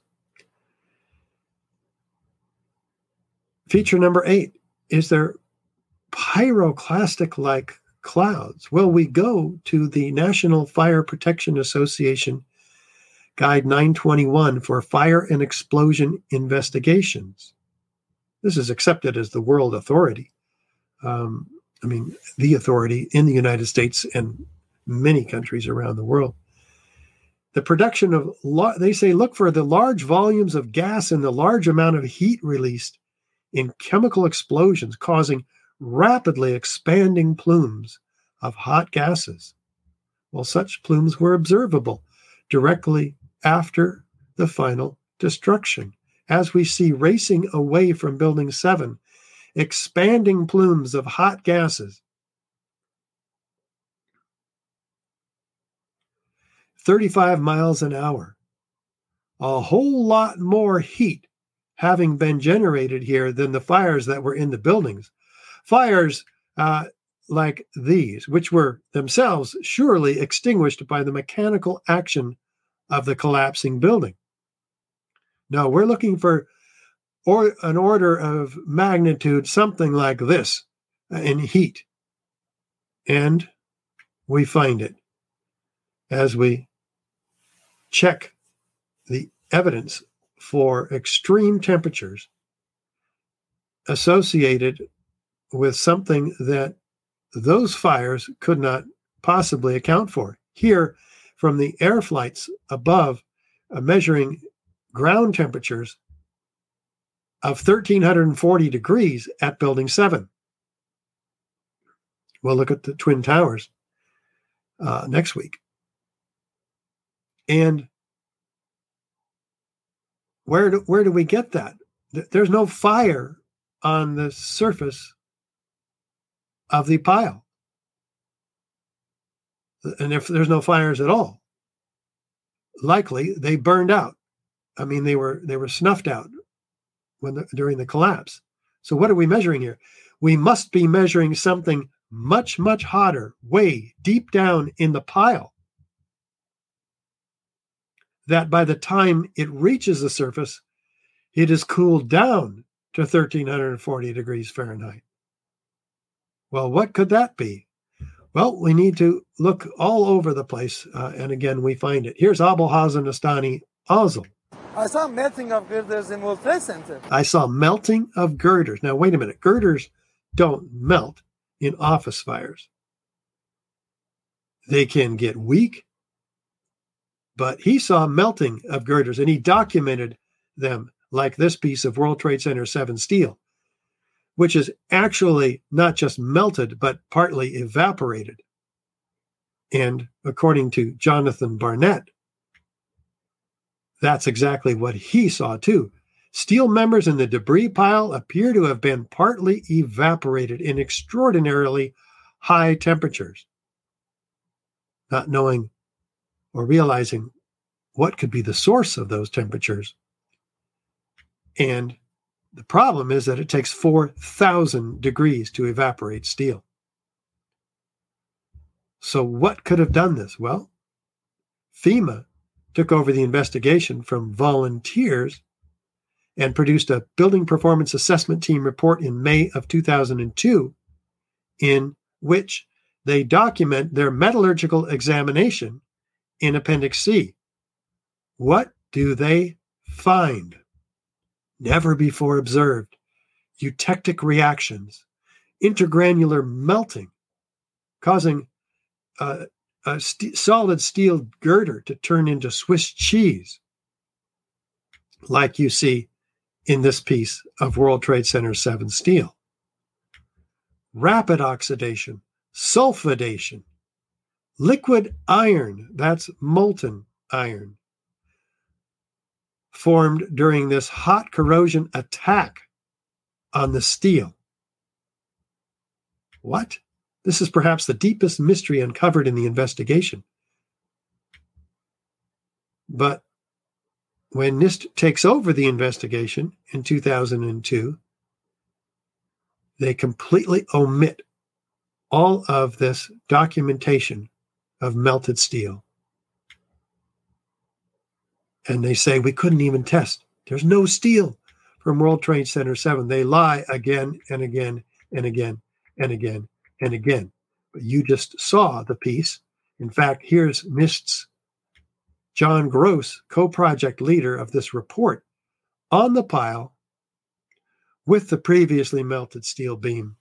S1: Feature number eight, is there pyroclastic-like clouds? Well, we go to the National Fire Protection Association Guide nine twenty-one for fire and explosion investigations. this is accepted as the world authority. Um, I mean, the authority in the United States and many countries around the world. The production of, they say, look for the large volumes of gas and the large amount of heat released in chemical explosions, causing rapidly expanding plumes of hot gases. Well, such plumes were observable directly after the final destruction. As we see racing away from Building seven, expanding plumes of hot gases, thirty-five miles an hour. A whole lot more heat having been generated here than the fires that were in the buildings. Fires uh, like these, which were themselves surely extinguished by the mechanical action of the collapsing building. No, we're looking for or an order of magnitude, something like this in heat. And we find it as we check the evidence for extreme temperatures associated with something that those fires could not possibly account for. Here, from the air flights above, uh, measuring ground temperatures of one thousand three hundred forty degrees at Building seven. We'll look at the Twin Towers uh, next week. And where do, where do we get that? There's no fire on the surface of the pile. And if there's no fires at all, likely they burned out. I mean, they were they were snuffed out when the, during the collapse. So what are we measuring here? We must be measuring something much, much hotter, way deep down in the pile, that by the time it reaches the surface, it is cooled down to one thousand three hundred forty degrees Fahrenheit. Well, what could that be? Well, we need to look all over the place, uh, and again, we find it. Here's Abul Hassan Astani Azal.
S19: I saw melting of girders in World Trade Center.
S1: I saw melting of girders. Now, wait a minute. Girders don't melt in office fires. They can get weak, but he saw melting of girders, and he documented them like this piece of World Trade Center seven steel, which is actually not just melted, but partly evaporated. And according to Jonathan Barnett, that's exactly what he saw too. Steel members in the debris pile appear to have been partly evaporated in extraordinarily high temperatures. Not knowing or realizing what could be the source of those temperatures. And the problem is that it takes four thousand degrees to evaporate steel. So what could have done this? Well, FEMA took over the investigation from volunteers and produced a Building Performance Assessment Team report in May of two thousand two, in which they document their metallurgical examination in Appendix C. What do they find? Never before observed eutectic reactions, intergranular melting, causing a, a st- solid steel girder to turn into Swiss cheese, like you see in this piece of World Trade Center seven steel. Rapid oxidation, sulfidation, liquid iron, that's molten iron, formed during this hot corrosion attack on the steel. What? This is perhaps the deepest mystery uncovered in the investigation. But when NIST takes over the investigation in two thousand two, they completely omit all of this documentation of melted steel. And they say we couldn't even test. There's no steel from World Trade Center seven. They lie again and again and again and again and again. But you just saw the piece. In fact, here's NIST's John Gross, co-project leader of this report, on the pile with the previously melted steel beam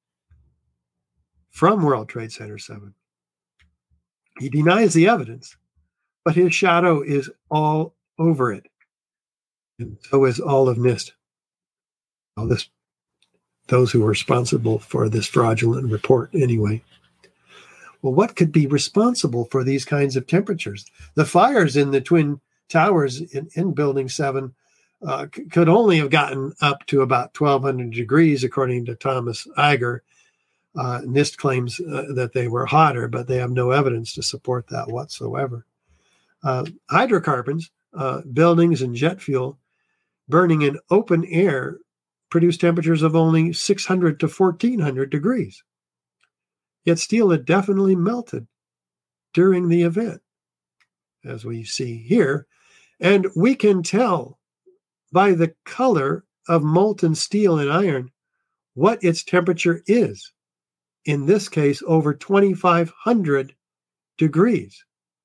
S1: from World Trade Center seven. He denies the evidence, but his shadow is all over it. And so is all of NIST. All this, those who were responsible for this fraudulent report anyway. Well, what could be responsible for these kinds of temperatures? The fires in the Twin Towers in, in Building seven uh, c- could only have gotten up to about twelve hundred degrees, according to Thomas Iger. Uh, NIST claims uh, that they were hotter, but they have no evidence to support that whatsoever. Uh, hydrocarbons, uh, buildings, and jet fuel burning in open air produce temperatures of only six hundred to fourteen hundred degrees. Yet steel had definitely melted during the event, as we see here. And we can tell by the color of molten steel and iron what its temperature is. In this case, over twenty-five hundred degrees.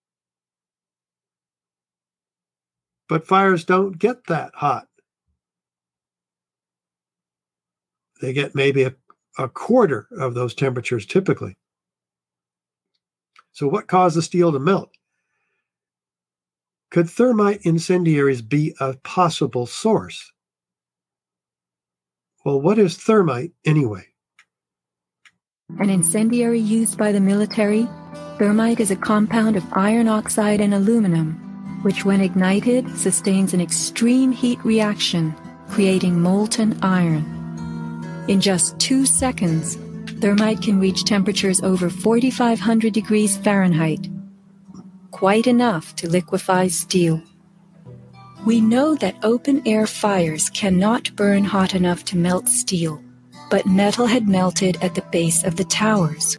S1: But fires don't get that hot. They get maybe a, a quarter of those temperatures typically. So what caused the steel to melt? Could thermite incendiaries be a possible source? Well, what is thermite anyway?
S20: An incendiary used by the military, thermite is a compound of iron oxide and aluminum, which when ignited sustains an extreme heat reaction, creating molten iron. In just two seconds, thermite can reach temperatures over forty-five hundred degrees Fahrenheit, quite enough to liquefy steel. We know that open-air fires cannot burn hot enough to melt steel, but metal had melted at the base of the towers.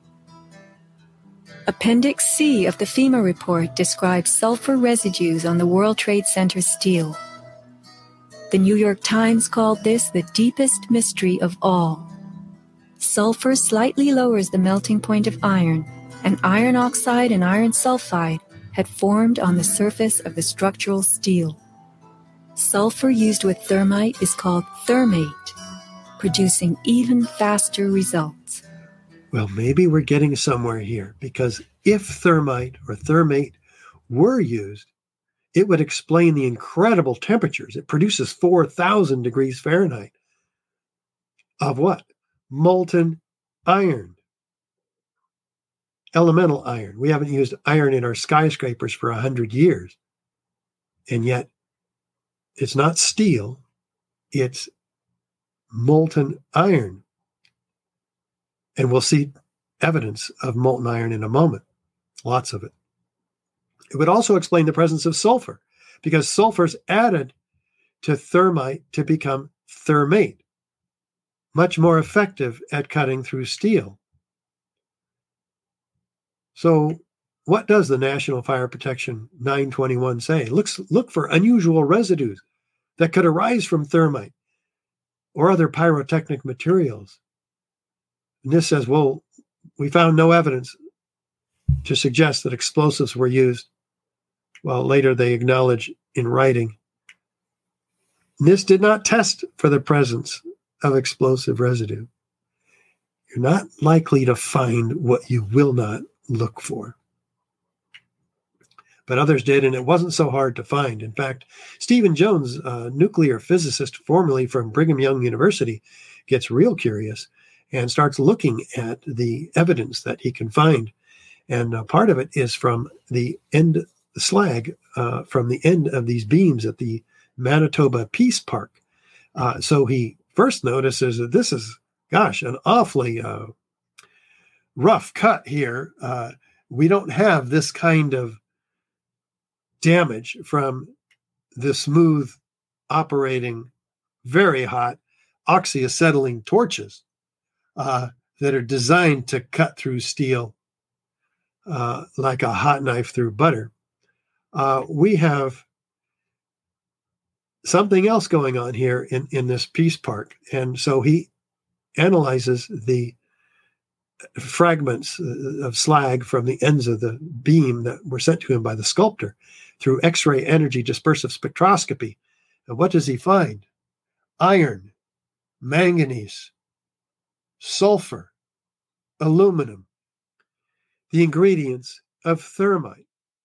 S20: Appendix C of the FEMA report describes sulfur residues on the World Trade Center steel. The New York Times called this the deepest mystery of all. Sulfur slightly lowers the melting point of iron, and iron oxide and iron sulfide had formed on the surface of the structural steel. Sulfur used with thermite is called thermate, producing even faster results.
S1: Well, maybe we're getting somewhere here, because if thermite or thermate were used, it would explain the incredible temperatures. It produces four thousand degrees Fahrenheit. Of what? Molten iron. Elemental iron. We haven't used iron in our skyscrapers for one hundred years. And yet, it's not steel, it's molten iron. And we'll see evidence of molten iron in a moment. Lots of it. It would also explain the presence of sulfur, because sulfur's added to thermite to become thermate, much more effective at cutting through steel. So what does the National Fire Protection nine twenty-one say? Looks, look for unusual residues that could arise from thermite or other pyrotechnic materials. And this says, well, we found no evidence to suggest that explosives were used. Well, later they acknowledge in writing, NIST did not test for the presence of explosive residue. You're not likely to find what you will not look for. But others did, and it wasn't so hard to find. In fact, Stephen Jones, a nuclear physicist formerly from Brigham Young University, gets real curious and starts looking at the evidence that he can find. And uh, part of it is from the end the slag uh, from the end of these beams at the Manitoba Peace Park. Uh, so he first notices that this is, gosh, an awfully uh, rough cut here. Uh, we don't have this kind of damage from the smooth operating, very hot oxyacetylene torches uh, that are designed to cut through steel uh, like a hot knife through butter. Uh, we have something else going on here in, in this Peace Park. And so he analyzes the fragments of slag from the ends of the beam that were sent to him by the sculptor through X-ray energy dispersive spectroscopy. And what does he find? Iron manganese, sulfur, aluminum, the ingredients of thermite.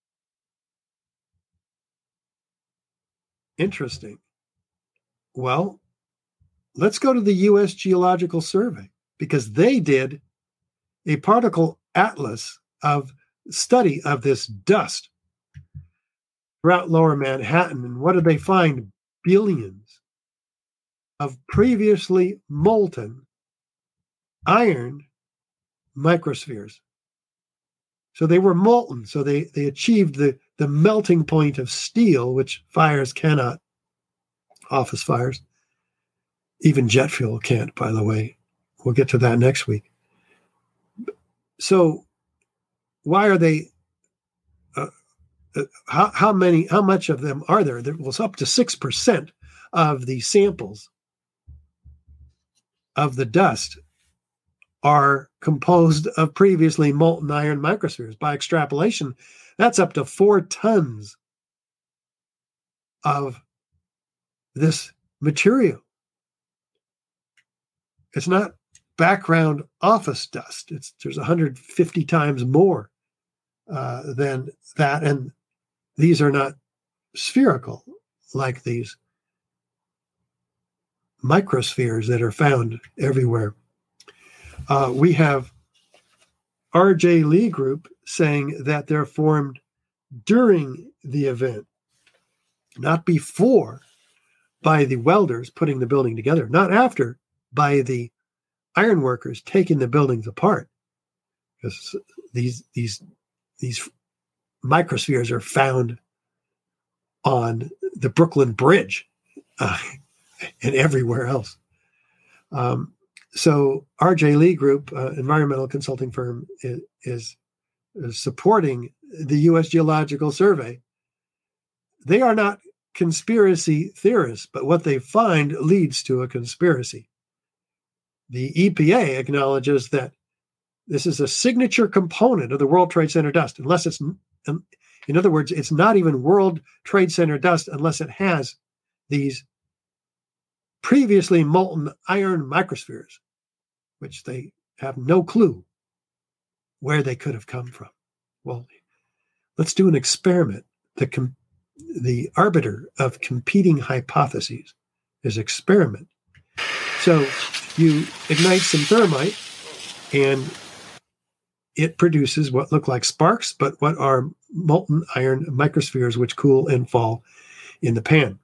S1: Interesting. Well, let's go to the U S Geological Survey, because they did a particle atlas of study of this dust throughout Lower Manhattan. And what did they find? Billions of previously molten iron microspheres. So they were molten. So they, they achieved the, the melting point of steel, which fires cannot, office fires. Even jet fuel can't, by the way. We'll get to that next week. So why are they, uh, uh, how, how many, how much of them are there? There was up to six percent of the samples of the dust are composed of previously molten iron microspheres. By extrapolation, that's up to four tons of this material. It's not background office dust. It's there's one hundred fifty times more uh, than that, and these are not spherical like these microspheres that are found everywhere. Uh, we have R J Lee Group saying that they're formed during the event, not before by the welders putting the building together, not after by the ironworkers taking the buildings apart. Because these these these microspheres are found on the Brooklyn Bridge uh, and everywhere else. Um, so R J Lee Group, uh, environmental consulting firm, is, is, is supporting the U S Geological Survey. They are not conspiracy theorists, but what they find leads to a conspiracy. The E P A acknowledges that this is a signature component of the World Trade Center dust, unless it's, in other words, it's not even World Trade Center dust unless it has these previously molten iron microspheres, which they have no clue where they could have come from. Well, let's do an experiment. The, com- the arbiter of competing hypotheses is experiment. So you ignite some thermite and it produces what look like sparks, but what are molten iron microspheres which cool and fall in the pan.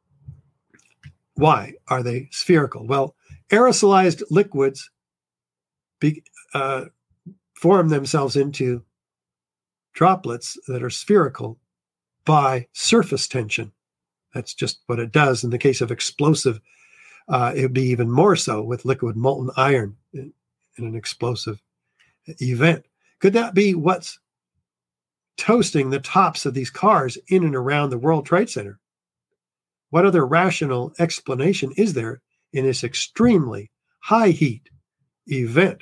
S1: Why are they spherical? Well, aerosolized liquids be, uh, form themselves into droplets that are spherical by surface tension. That's just what it does. In the case of explosive, uh, it would be even more so with liquid molten iron in, in an explosive event. Could that be what's toasting the tops of these cars in and around the World Trade Center? What other rational explanation is there in this extremely high heat event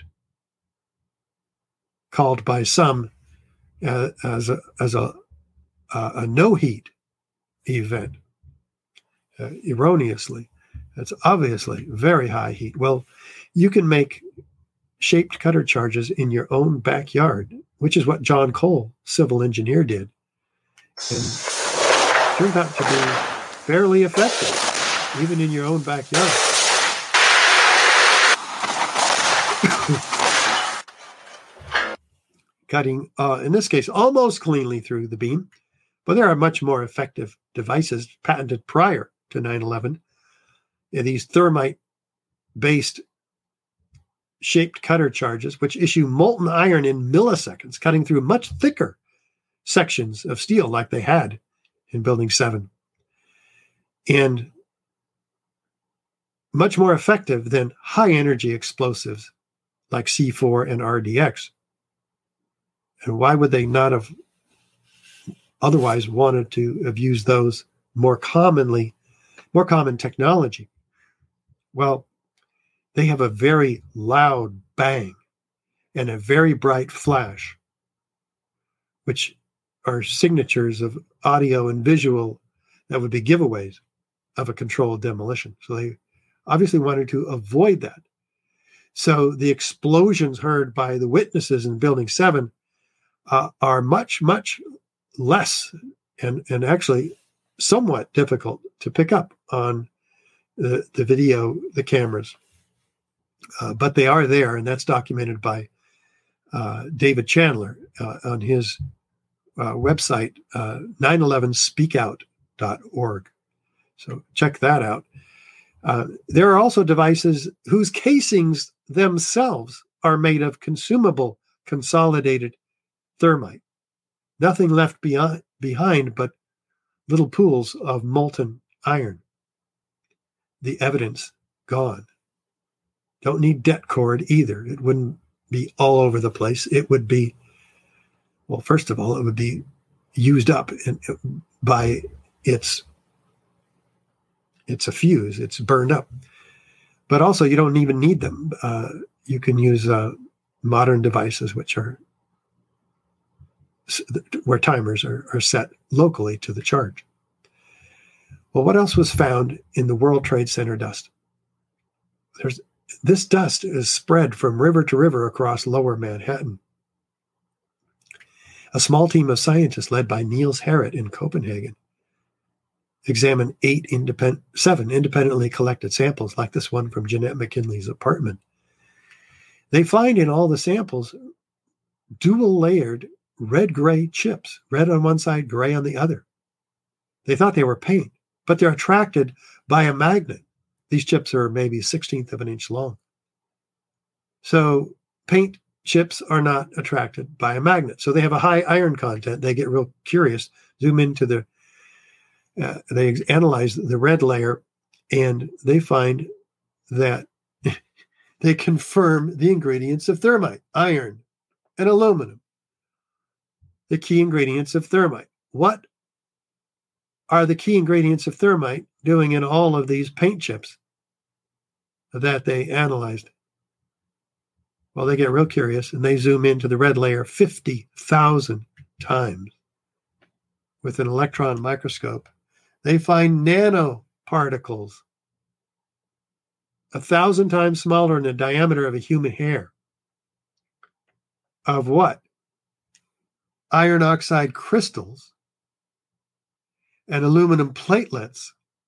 S1: called by some uh, as a, as a, uh, a no heat event? Uh, erroneously, it's obviously very high heat. Well, you can make shaped cutter charges in your own backyard, which is what John Cole, civil engineer, did, and turned out to be fairly effective, even in your own backyard. Cutting, uh, in this case, almost cleanly through the beam, but there are much more effective devices patented prior to nine eleven. These thermite-based shaped cutter charges, which issue molten iron in milliseconds, cutting through much thicker sections of steel like they had in Building seven. And much more effective than high-energy explosives like C four and R D X. And why would they not have otherwise wanted to have used those more commonly, more common technology? Well, they have a very loud bang and a very bright flash, which are signatures of audio and visual that would be giveaways of a controlled demolition. So they obviously wanted to avoid that. So the explosions heard by the witnesses in Building seven uh, are much, much less and, and actually somewhat difficult to pick up on the, the video, the cameras. Uh, but they are there, and that's documented by uh, David Chandler uh, on his uh, website, uh, nine eleven speak out dot org. So check that out. Uh, there are also devices whose casings themselves are made of consumable consolidated thermite. Nothing left beyond, behind but little pools of molten iron. The evidence gone. Don't need det cord either. It wouldn't be all over the place. It would be, well, first of all, it would be used up in, by its, it's a fuse. It's burned up. But also, you don't even need them. Uh, you can use uh, modern devices, which are where timers are, are set locally to the charge. Well, what else was found in the World Trade Center dust? There's this dust is spread from river to river across lower Manhattan. A small team of scientists led by Niels Harrit in Copenhagen examined eight independent, seven independently collected samples, like this one from Jeanette McKinley's apartment. They find in all the samples dual-layered red-gray chips, red on one side, gray on the other. They thought they were paint, but they're attracted by a magnet. These chips are maybe a sixteenth of an inch long. So paint chips are not attracted by a magnet. So they have a high iron content. They get real curious, zoom into the, uh, they analyze the red layer, and they find that they confirm the ingredients of thermite, iron, and aluminum. The key ingredients of thermite. What are the key ingredients of thermite doing in all of these paint chips that they analyzed? Well, they get real curious, and they zoom into the red layer fifty thousand times with an electron microscope. They find nanoparticles a thousand times smaller than the diameter of a human hair. Of what? Iron oxide crystals and aluminum platelets,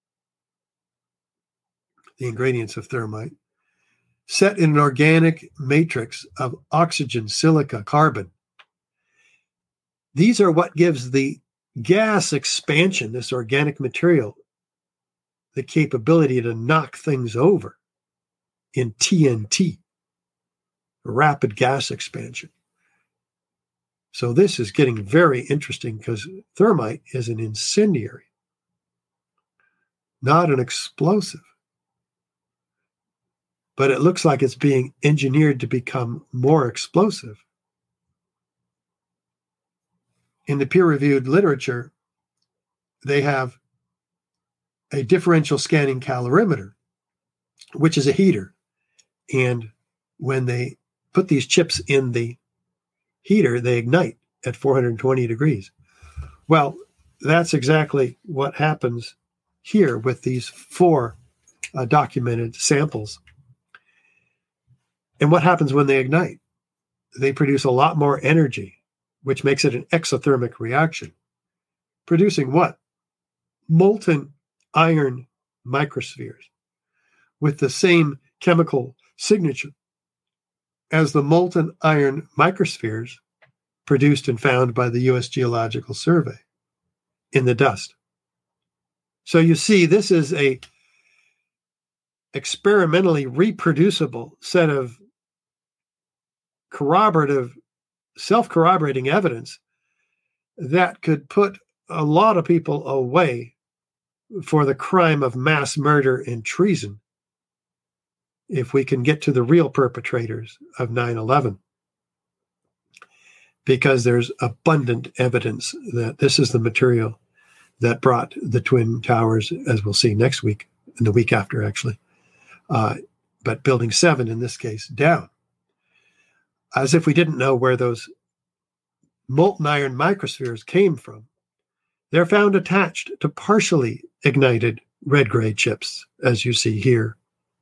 S1: the ingredients of thermite, set in an organic matrix of oxygen, silica, carbon. These are what gives the gas expansion, this organic material, the capability to knock things over in T N T, rapid gas expansion. So this is getting very interesting because thermite is an incendiary, not an explosive. But it looks like it's being engineered to become more explosive. In the peer-reviewed literature, they have a differential scanning calorimeter, which is a heater. And when they put these chips in the heater, they ignite at four hundred twenty degrees. Well, that's exactly what happens here with these four uh, documented samples. And what happens when they ignite? They produce a lot more energy, which makes it an exothermic reaction, producing what? Molten iron microspheres with the same chemical signature as the molten iron microspheres produced and found by the U S Geological Survey in the dust. So you see, this is a experimentally reproducible set of corroborative, self-corroborating evidence that could put a lot of people away for the crime of mass murder and treason if we can get to the real perpetrators of nine eleven. Because there's abundant evidence that this is the material that brought the Twin Towers, as we'll see next week, and the week after actually, uh, but Building seven in this case, down. As if we didn't know where those molten iron microspheres came from. They're found attached to partially ignited red-gray chips, as you see here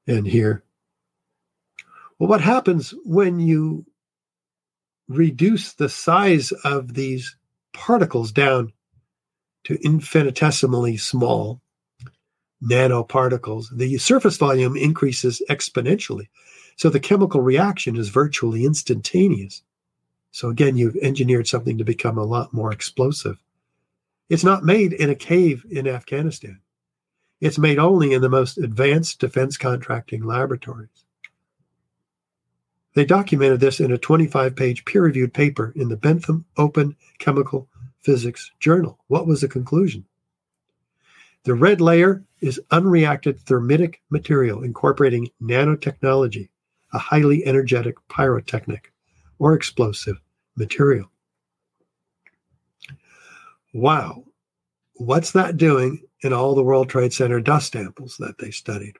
S1: and here. Well, what happens when you reduce the size of these particles down to infinitesimally small nanoparticles? The surface volume increases exponentially. So the chemical reaction is virtually instantaneous. So again, you've engineered something to become a lot more explosive. It's not made in a cave in Afghanistan. It's made only in the most advanced defense contracting laboratories. They documented this in a twenty-five page peer-reviewed paper in the Bentham Open Chemical Physics Journal. What was the conclusion? The red layer is unreacted thermitic material incorporating nanotechnology, a highly energetic pyrotechnic or explosive material. Wow. What's that doing in all the World Trade Center dust samples that they studied?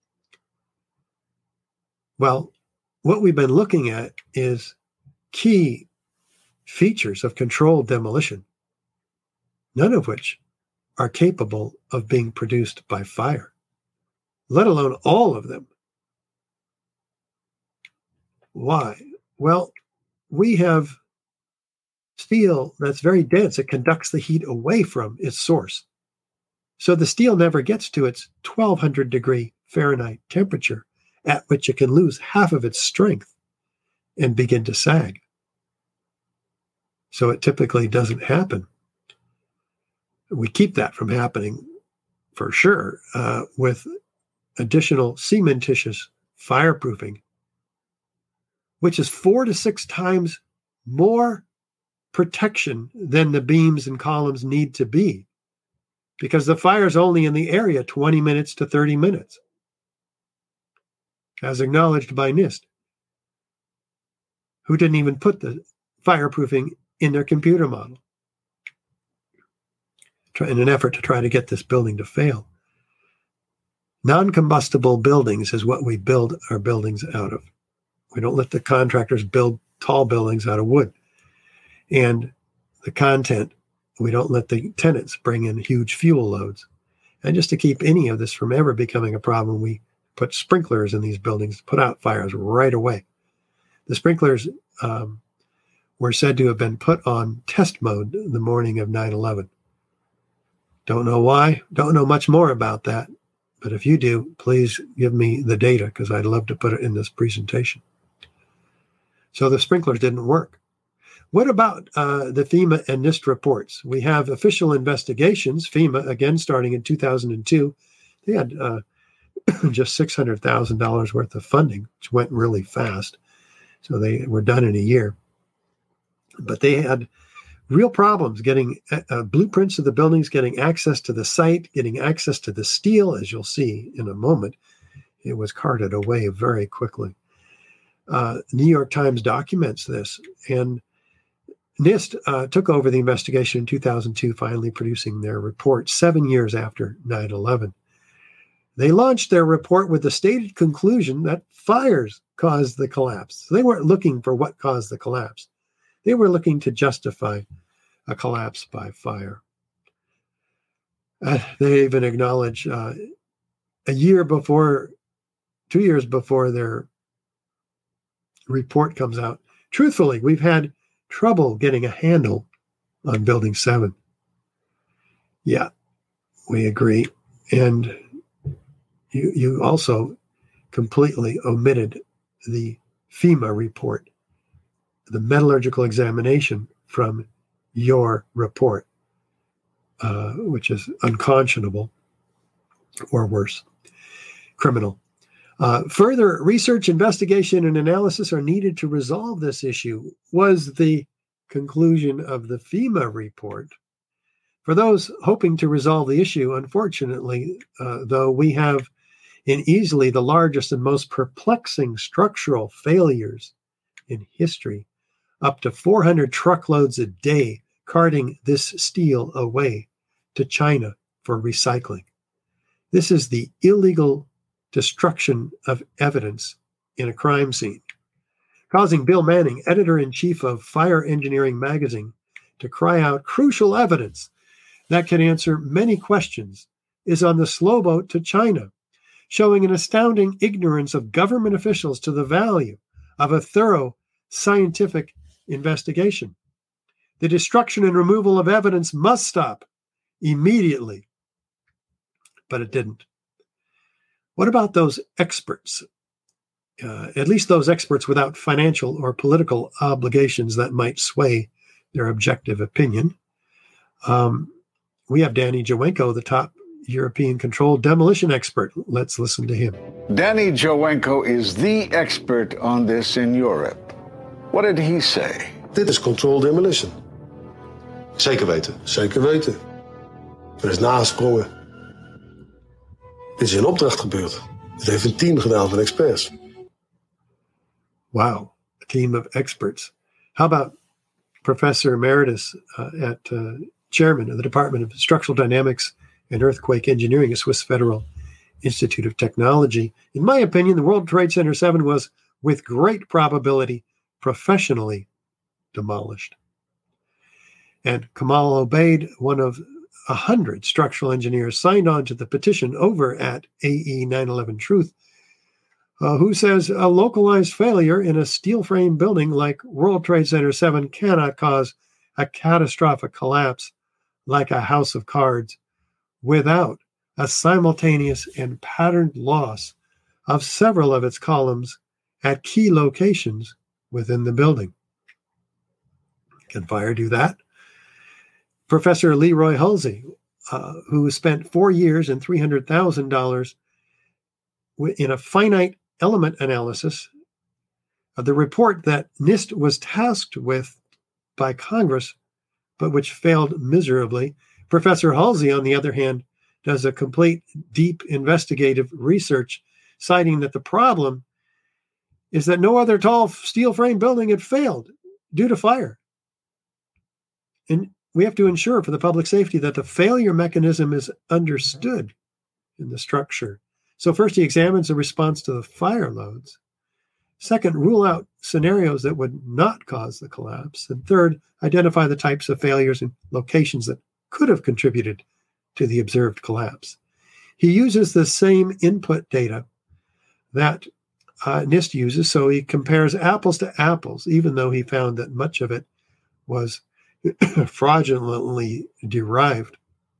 S1: Well, what we've been looking at is key features of controlled demolition, none of which are capable of being produced by fire, let alone all of them. Why? Well, we have steel that's very dense. It conducts the heat away from its source. So the steel never gets to its twelve hundred degree Fahrenheit temperature, at which it can lose half of its strength and begin to sag. So it typically doesn't happen. We keep that from happening for sure uh, with additional cementitious fireproofing, which is four to six times more protection than the beams and columns need to be, because the fire is only in the area twenty minutes to thirty minutes, as acknowledged by NIST, who didn't even put the fireproofing in their computer model in an effort to try to get this building to fail. Non-combustible buildings is what we build our buildings out of. We don't let the contractors build tall buildings out of wood. And the content, we don't let the tenants bring in huge fuel loads. And just to keep any of this from ever becoming a problem, we put sprinklers in these buildings to put out fires right away. The sprinklers um, were said to have been put on test mode the morning of nine eleven. Don't know why, don't know much more about that. But if you do, please give me the data, because I'd love to put it in this presentation. So the sprinklers didn't work. What about uh, the FEMA and NIST reports? We have official investigations. FEMA, again, starting in two thousand two, they had uh, just six hundred thousand dollars worth of funding, which went really fast. So they were done in a year. But they had real problems getting uh, blueprints of the buildings, getting access to the site, getting access to the steel, as you'll see in a moment. It was carted away very quickly. Uh, New York Times documents this, and NIST uh, took over the investigation in two thousand two, finally producing their report seven years after nine eleven. They launched their report with the stated conclusion that fires caused the collapse. So they weren't looking for what caused the collapse. They were looking to justify a collapse by fire. Uh, they even acknowledge uh, a year before, two years before their report comes out, truthfully, we've had trouble getting a handle on Building seven. Yeah, we agree. And you, you also completely omitted the FEMA report, the metallurgical examination from your report, uh, which is unconscionable or worse, criminal. Uh, further research, investigation, and analysis are needed to resolve this issue, was the conclusion of the FEMA report. For those hoping to resolve the issue, unfortunately, uh, though, we have in easily the largest and most perplexing structural failures in history, up to four hundred truckloads a day carting this steel away to China for recycling. This is the illegal destruction of evidence in a crime scene, causing Bill Manning, editor-in-chief of Fire Engineering magazine, to cry out, crucial evidence that can answer many questions is on the slow boat to China. showing an astounding ignorance of government officials to the value of a thorough scientific investigation. The destruction and removal of evidence must stop immediately. But it didn't. What about those experts? Uh, at least those experts without financial or political obligations that might sway their objective opinion. Um, we have Danny Jowenko, the top European controlled demolition expert. Let's listen to him.
S21: Danny Jowenko is the expert on this in Europe. What did he say?
S22: Dit is controlled demolition. Zeker weten. Zeker weten. Er is nagesprongen. Dit is in opdracht gebeurd. Dit heeft een team gedaan van experts.
S1: Wow, a team of experts. How about Professor Emeritus uh, at uh, Chairman of the Department of Structural Dynamics and Earthquake Engineering at Swiss Federal Institute of Technology? In my opinion, the World Trade Center seven was, with great probability, professionally demolished. And Kamal Obeid, one of a hundred structural engineers, signed on to the petition over at A E nine eleven Truth, uh, who says a localized failure in a steel frame building like World Trade Center seven cannot cause a catastrophic collapse like a house of cards without a simultaneous and patterned loss of several of its columns at key locations within the building. Can fire do that? Professor Leroy Hulsey, uh, who spent four years and three hundred thousand dollars in a finite element analysis of the report that NIST was tasked with by Congress, but which failed miserably. Professor Hulsey, on the other hand, does a complete deep investigative research, citing that the problem is that no other tall steel frame building had failed due to fire. And we have to ensure for the public safety that the failure mechanism is understood in the structure. So first, he examines the response to the fire loads. Second, rule out scenarios that would not cause the collapse. And third, identify the types of failures and locations that could have contributed to the observed collapse. He uses the same input data that uh, NIST uses, so he compares apples to apples, even though he found that much of it was fraudulently derived.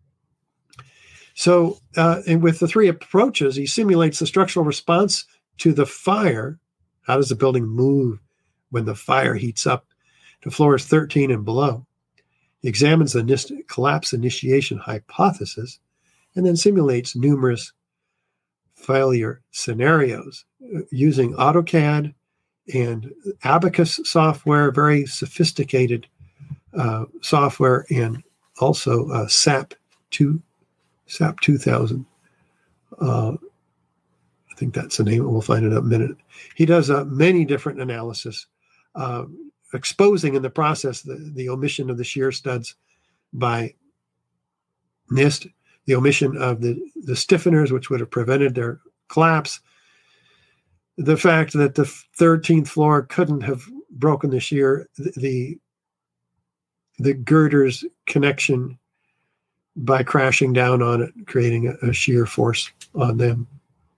S1: So uh, and with the three approaches, he simulates the structural response to the fire. How does the building move when the fire heats up to floors thirteen and below? He examines the NIST collapse initiation hypothesis and then simulates numerous failure scenarios using AutoCAD and Abacus software, very sophisticated Uh, software, and also uh, SAP two, SAP two thousand. Uh, I think that's the name. We'll find it in a minute. He does uh, many different analysis, uh, exposing in the process the, the omission of the shear studs by NIST, the omission of the, the stiffeners, which would have prevented their collapse, the fact that the thirteenth floor couldn't have broken the shear, the, the the girders connection by crashing down on it, creating a, a shear force on them.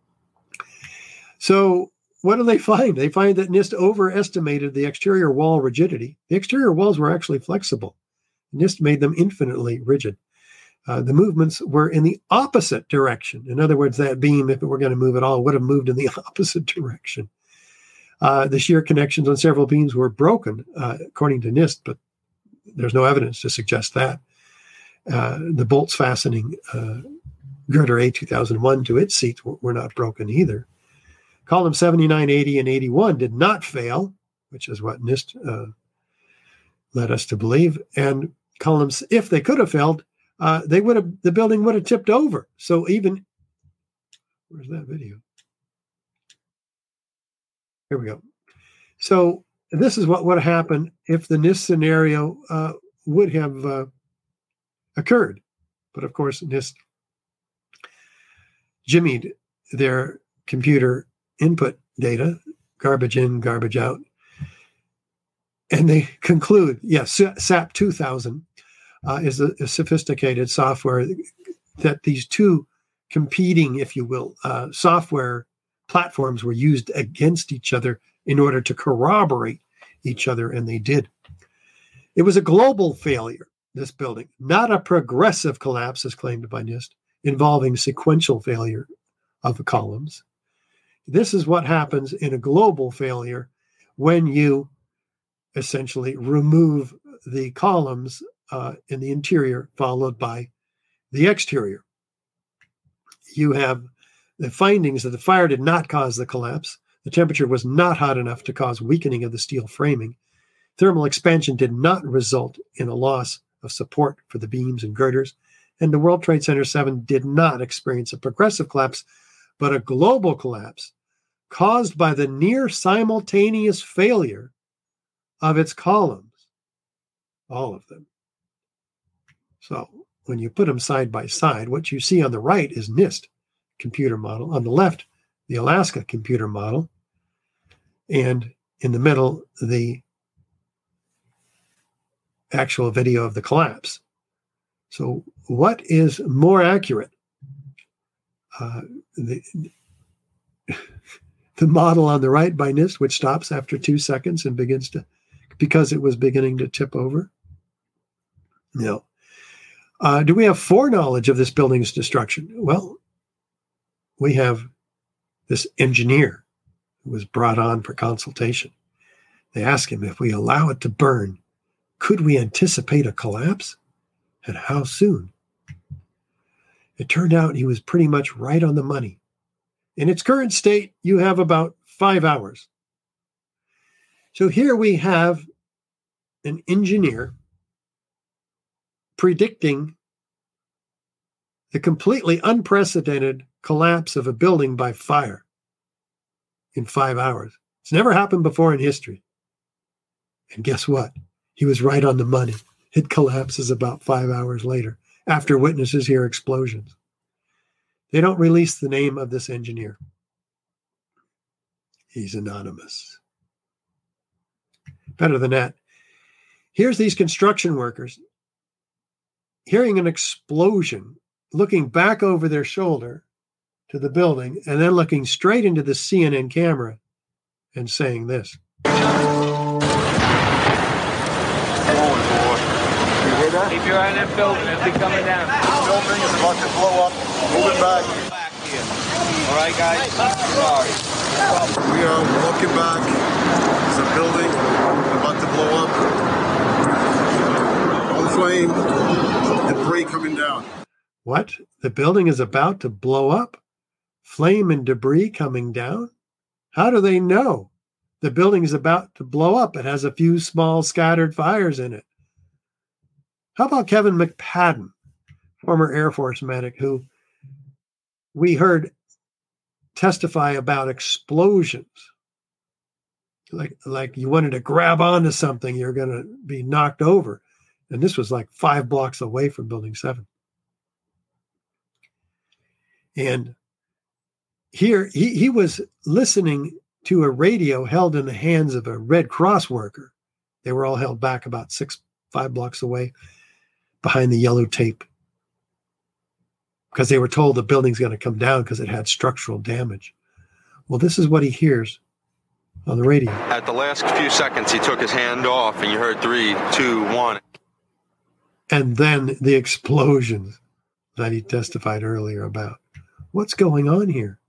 S1: So what do they find? They find that NIST overestimated the exterior wall rigidity. The exterior walls were actually flexible. NIST made them infinitely rigid. Uh, the movements were in the opposite direction. In other words, that beam, if it were going to move at all, would have moved in the opposite direction. Uh, the shear connections on several beams were broken, uh, according to NIST, but there's no evidence to suggest that. Uh, the bolts fastening uh, girder A two thousand one to its seat were, were not broken either. Column seventy-nine, eighty, and eighty-one did not fail, which is what NIST uh, led us to believe. And columns, if they could have failed, uh, they would have the building would have tipped over. So even where's that video? Here we go. So this is what would have happened if the NIST scenario uh, would have uh, occurred. But of course, NIST jimmied their computer input data, garbage in, garbage out. And they conclude, yes, SAP two thousand uh, is a, a sophisticated software that these two competing, if you will, uh, software platforms were used against each other in order to corroborate each other, and they did. It was a global failure, this building, not a progressive collapse as claimed by NIST, involving sequential failure of the columns. This is what happens in a global failure when you essentially remove the columns uh, in the interior followed by the exterior. You have the findings that the fire did not cause the collapse. The temperature was not hot enough to cause weakening of the steel framing. Thermal expansion did not result in a loss of support for the beams and girders. And the World Trade Center seven did not experience a progressive collapse, but a global collapse caused by the near simultaneous failure of its columns, all of them. So when you put them side by side, what you see on the right is NIST computer model. On the left, the Alaska computer model. And in the middle, the actual video of the collapse. So what is more accurate? Uh, the, the model on the right by NIST, which stops after two seconds and begins to, because it was beginning to tip over? No. Uh, do we have foreknowledge of this building's destruction? Well, we have this engineer who was brought on for consultation. They asked him, if we allow it to burn, could we anticipate a collapse? And how soon? It turned out he was pretty much right on the money. In its current state, you have about five hours. So here we have an engineer predicting the completely unprecedented collapse of a building by fire in five hours. It's never happened before in history. And guess what? He was right on the money. It collapses about five hours later, after witnesses hear explosions. They don't release the name of this engineer. He's anonymous. Better than that, here's these construction workers hearing an explosion, looking back over their shoulder to the building, and then looking straight into the C N N camera and saying this.
S12: Keep your eye on that building. It'll be coming down. The building is about to blow up. Move it back. back here. All right, guys? Sorry.
S22: We are walking back. There's a building about to blow up. On flame. Debris coming down.
S1: What? The building is about to blow up? Flame and debris coming down? How do they know? The building is about to blow up. It has a few small scattered fires in it. How about Kevin McPadden, former Air Force medic, who we heard testify about explosions? Like, like you wanted to grab onto something, you're going to be knocked over. And this was like five blocks away from Building seven. And here he, he was listening to a radio held in the hands of a Red Cross worker. They were all held back about six, five blocks away behind the yellow tape because they were told the building's going to come down because it had structural damage. Well, this is what he hears on the radio.
S13: At the last few seconds, he took his hand off and you heard three, two, one.
S1: And then the explosions that he testified earlier about. What's going on here?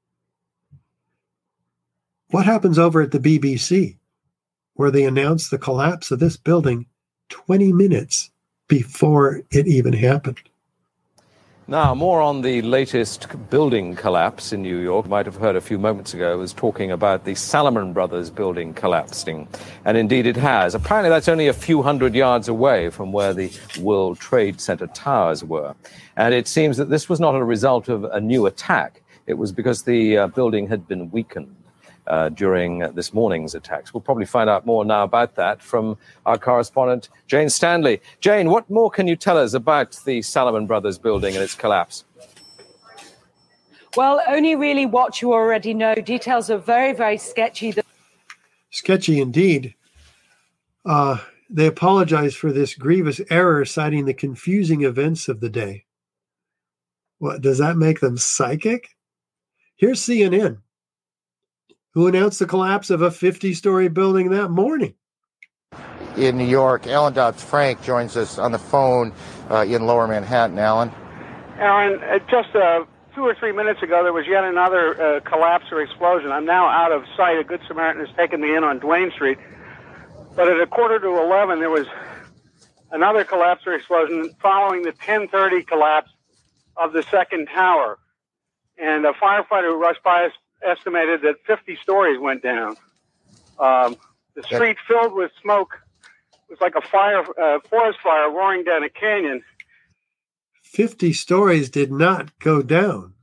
S1: What happens over at the B B C where they announced the collapse of this building twenty minutes before it even happened?
S4: Now, more on the latest building collapse in New York. You might have heard a few moments ago, I was talking about the Salomon Brothers building collapsing. And indeed it has. Apparently that's only a few hundred yards away from where the World Trade Center towers were. And it seems that this was not a result of a new attack. It was because the uh, building had been weakened Uh, during uh, this morning's attacks. We'll probably find out more now about that from our correspondent, Jane Stanley. Jane, what more can you tell us about the Salomon Brothers building and its collapse?
S5: Well, only really what you already know. Details are very, very sketchy.
S1: Sketchy indeed. Uh, they apologize for this grievous error, citing the confusing events of the day. What, does that make them psychic? Here's C N N, who announced the collapse of a fifty-story building that morning.
S6: In New York, Alan Dodd-Frank joins us on the phone uh, in Lower Manhattan. Alan?
S8: Alan, uh, just uh, two or three minutes ago, there was yet another uh, collapse or explosion. I'm now out of sight. A Good Samaritan has taken me in on Duane Street. But at a quarter to eleven, there was another collapse or explosion following the ten thirty collapse of the second tower. And a firefighter who rushed by us estimated that fifty stories went down. Um, the street filled with smoke. It was like a fire, uh, forest fire roaring down a canyon.
S1: fifty stories did not go down.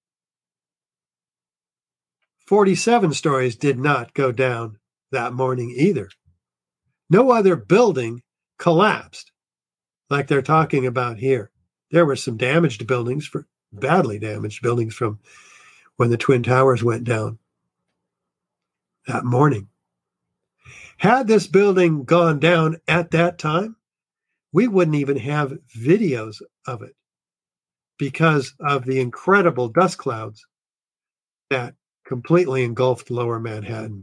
S1: forty-seven stories did not go down that morning either. No other building collapsed like they're talking about here. There were some damaged buildings, for badly damaged buildings from when the Twin Towers went down that morning. Had this building gone down at that time, we wouldn't even have videos of it because of the incredible dust clouds that completely engulfed Lower Manhattan.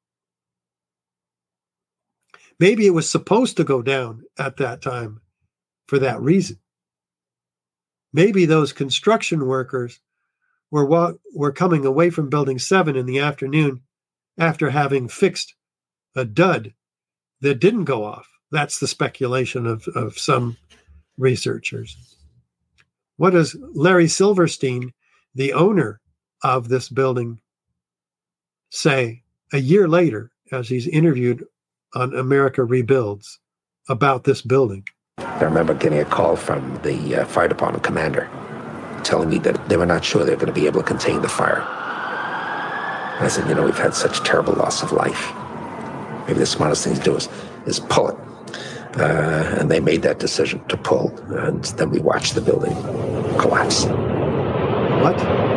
S1: Maybe it was supposed to go down at that time for that reason. Maybe those construction workers were wa- were coming away from Building seven in the afternoon after having fixed a dud that didn't go off. That's the speculation of, of some researchers. What does Larry Silverstein, the owner of this building, say a year later as he's interviewed on America Rebuilds about this building?
S23: I remember getting a call from the uh, fire department commander telling me that they were not sure they were going to be able to contain the fire. And I said, you know, we've had such terrible loss of life. Maybe the smartest thing to do is, is pull it. Uh, and they made that decision to pull. And then we watched the building collapse.
S1: What?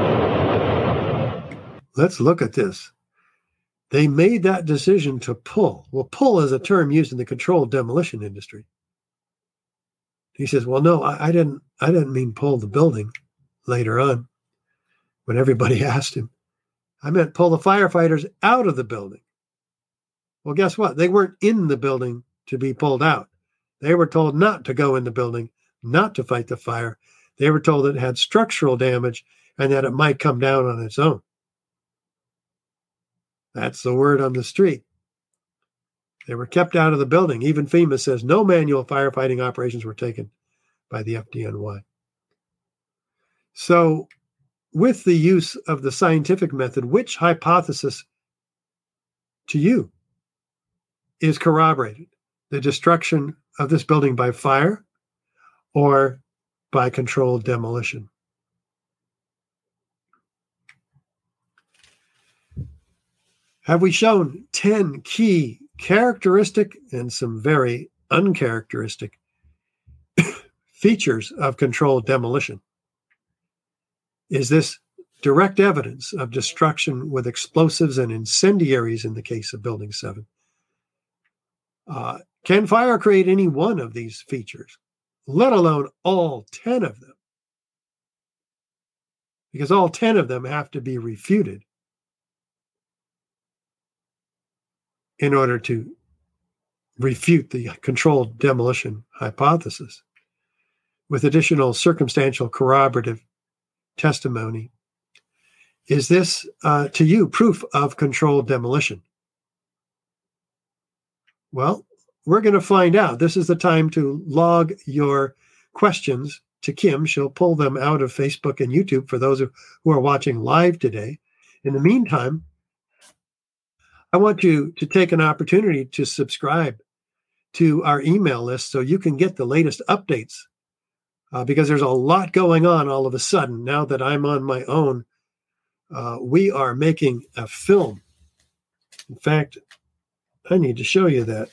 S1: Let's look at this. They made that decision to pull. Well, pull is a term used in the controlled demolition industry. He says, well, no, I, I didn't I didn't mean pull the building later on when everybody asked him. I meant pull the firefighters out of the building. Well, guess what? They weren't in the building to be pulled out. They were told not to go in the building, not to fight the fire. They were told it had structural damage and that it might come down on its own. That's the word on the street. They were kept out of the building. Even FEMA says no manual firefighting operations were taken by the F D N Y. So, with the use of the scientific method, which hypothesis to you is corroborated? The destruction of this building by fire or by controlled demolition? Have we shown ten key characteristic and some very uncharacteristic features of controlled demolition? Is this direct evidence of destruction with explosives and incendiaries in the case of Building seven? Uh, can fire create any one of these features, let alone all ten of them? Because all ten of them have to be refuted in order to refute the controlled demolition hypothesis. With additional circumstantial corroborative testimony, is this, uh, to you, proof of controlled demolition? Well, we're going to find out. This is the time to log your questions to Kim. She'll pull them out of Facebook and YouTube for those who, who are watching live today. In the meantime, I want you to take an opportunity to subscribe to our email list so you can get the latest updates, uh, because there's a lot going on all of a sudden. Now that I'm on my own, uh, we are making a film. In fact, I need to show you that.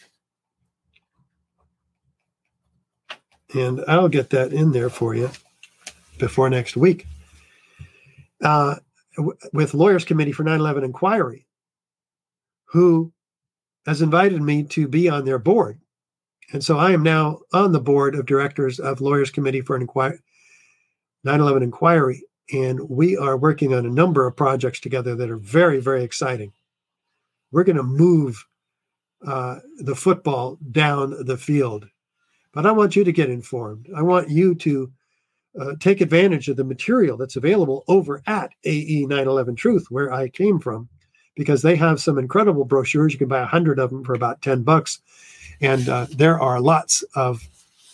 S1: And I'll get that in there for you before next week. Uh, w- with Lawyers Committee for nine eleven Inquiry, who has invited me to be on their board. And so I am now on the board of directors of Lawyers Committee for an Inquiry, nine eleven Inquiry, and we are working on a number of projects together that are very, very exciting. We're going to move uh, the football down the field, but I want you to get informed. I want you to uh, take advantage of the material that's available over at A E nine eleven Truth, where I came from, because they have some incredible brochures. You can buy a hundred of them for about ten bucks. And uh, there are lots of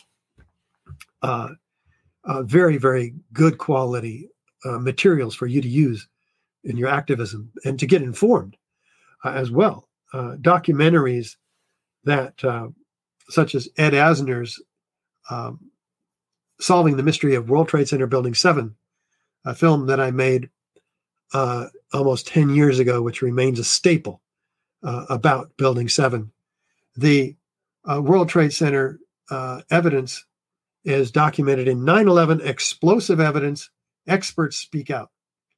S1: uh, uh, very, very good quality uh, materials for you to use in your activism and to get informed uh, as well. Uh, documentaries that, uh, such as Ed Asner's um, Solving the Mystery of World Trade Center Building seven, a film that I made uh, almost ten years ago, which remains a staple uh, about Building seven. The uh, World Trade Center uh, evidence is documented in nine eleven Explosive Evidence, Experts Speak Out.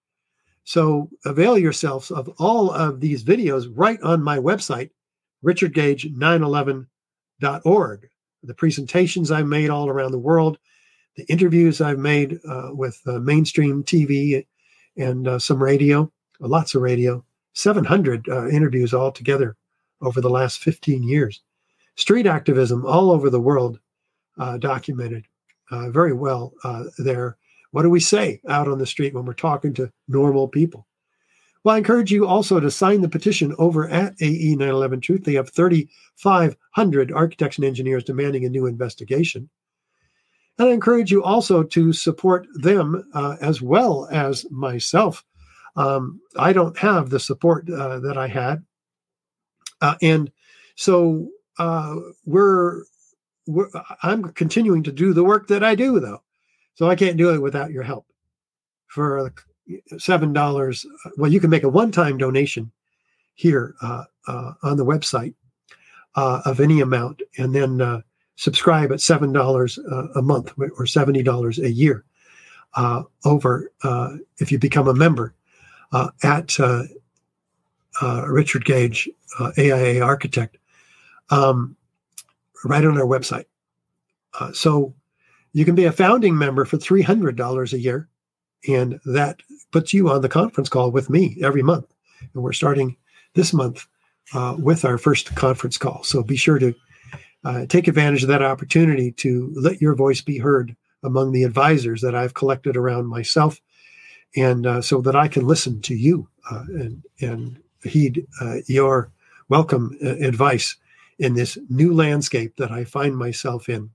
S1: So avail yourselves of all of these videos right on my website, richard gage nine eleven dot org. The presentations I've made all around the world, the interviews I've made uh, with uh, mainstream T V and uh, some radio, lots of radio, seven hundred uh, interviews altogether over the last fifteen years. Street activism all over the world uh, documented uh, very well uh, there. What do we say out on the street when we're talking to normal people? Well, I encourage you also to sign the petition over at A E nine eleven Truth. They have thirty-five hundred architects and engineers demanding a new investigation. And I encourage you also to support them uh, as well as myself. Um, I don't have the support uh, that I had. Uh, and so uh, we're, we're, I'm continuing to do the work that I do, though. So I can't do it without your help. For seven dollars, well, you can make a one-time donation here uh, uh, on the website uh, of any amount, and then uh, subscribe at seven dollars uh, a month or seventy dollars a year uh, over uh, if you become a member uh, at uh, uh, Richard Gage, uh, A I A Architect, um, right on our website. Uh, so you can be a founding member for three hundred dollars a year, and that puts you on the conference call with me every month. And we're starting this month uh, with our first conference call. So be sure to uh, take advantage of that opportunity to let your voice be heard among the advisors that I've collected around myself, and uh, so that I can listen to you uh, and, and heed uh, your welcome uh, advice in this new landscape that I find myself in.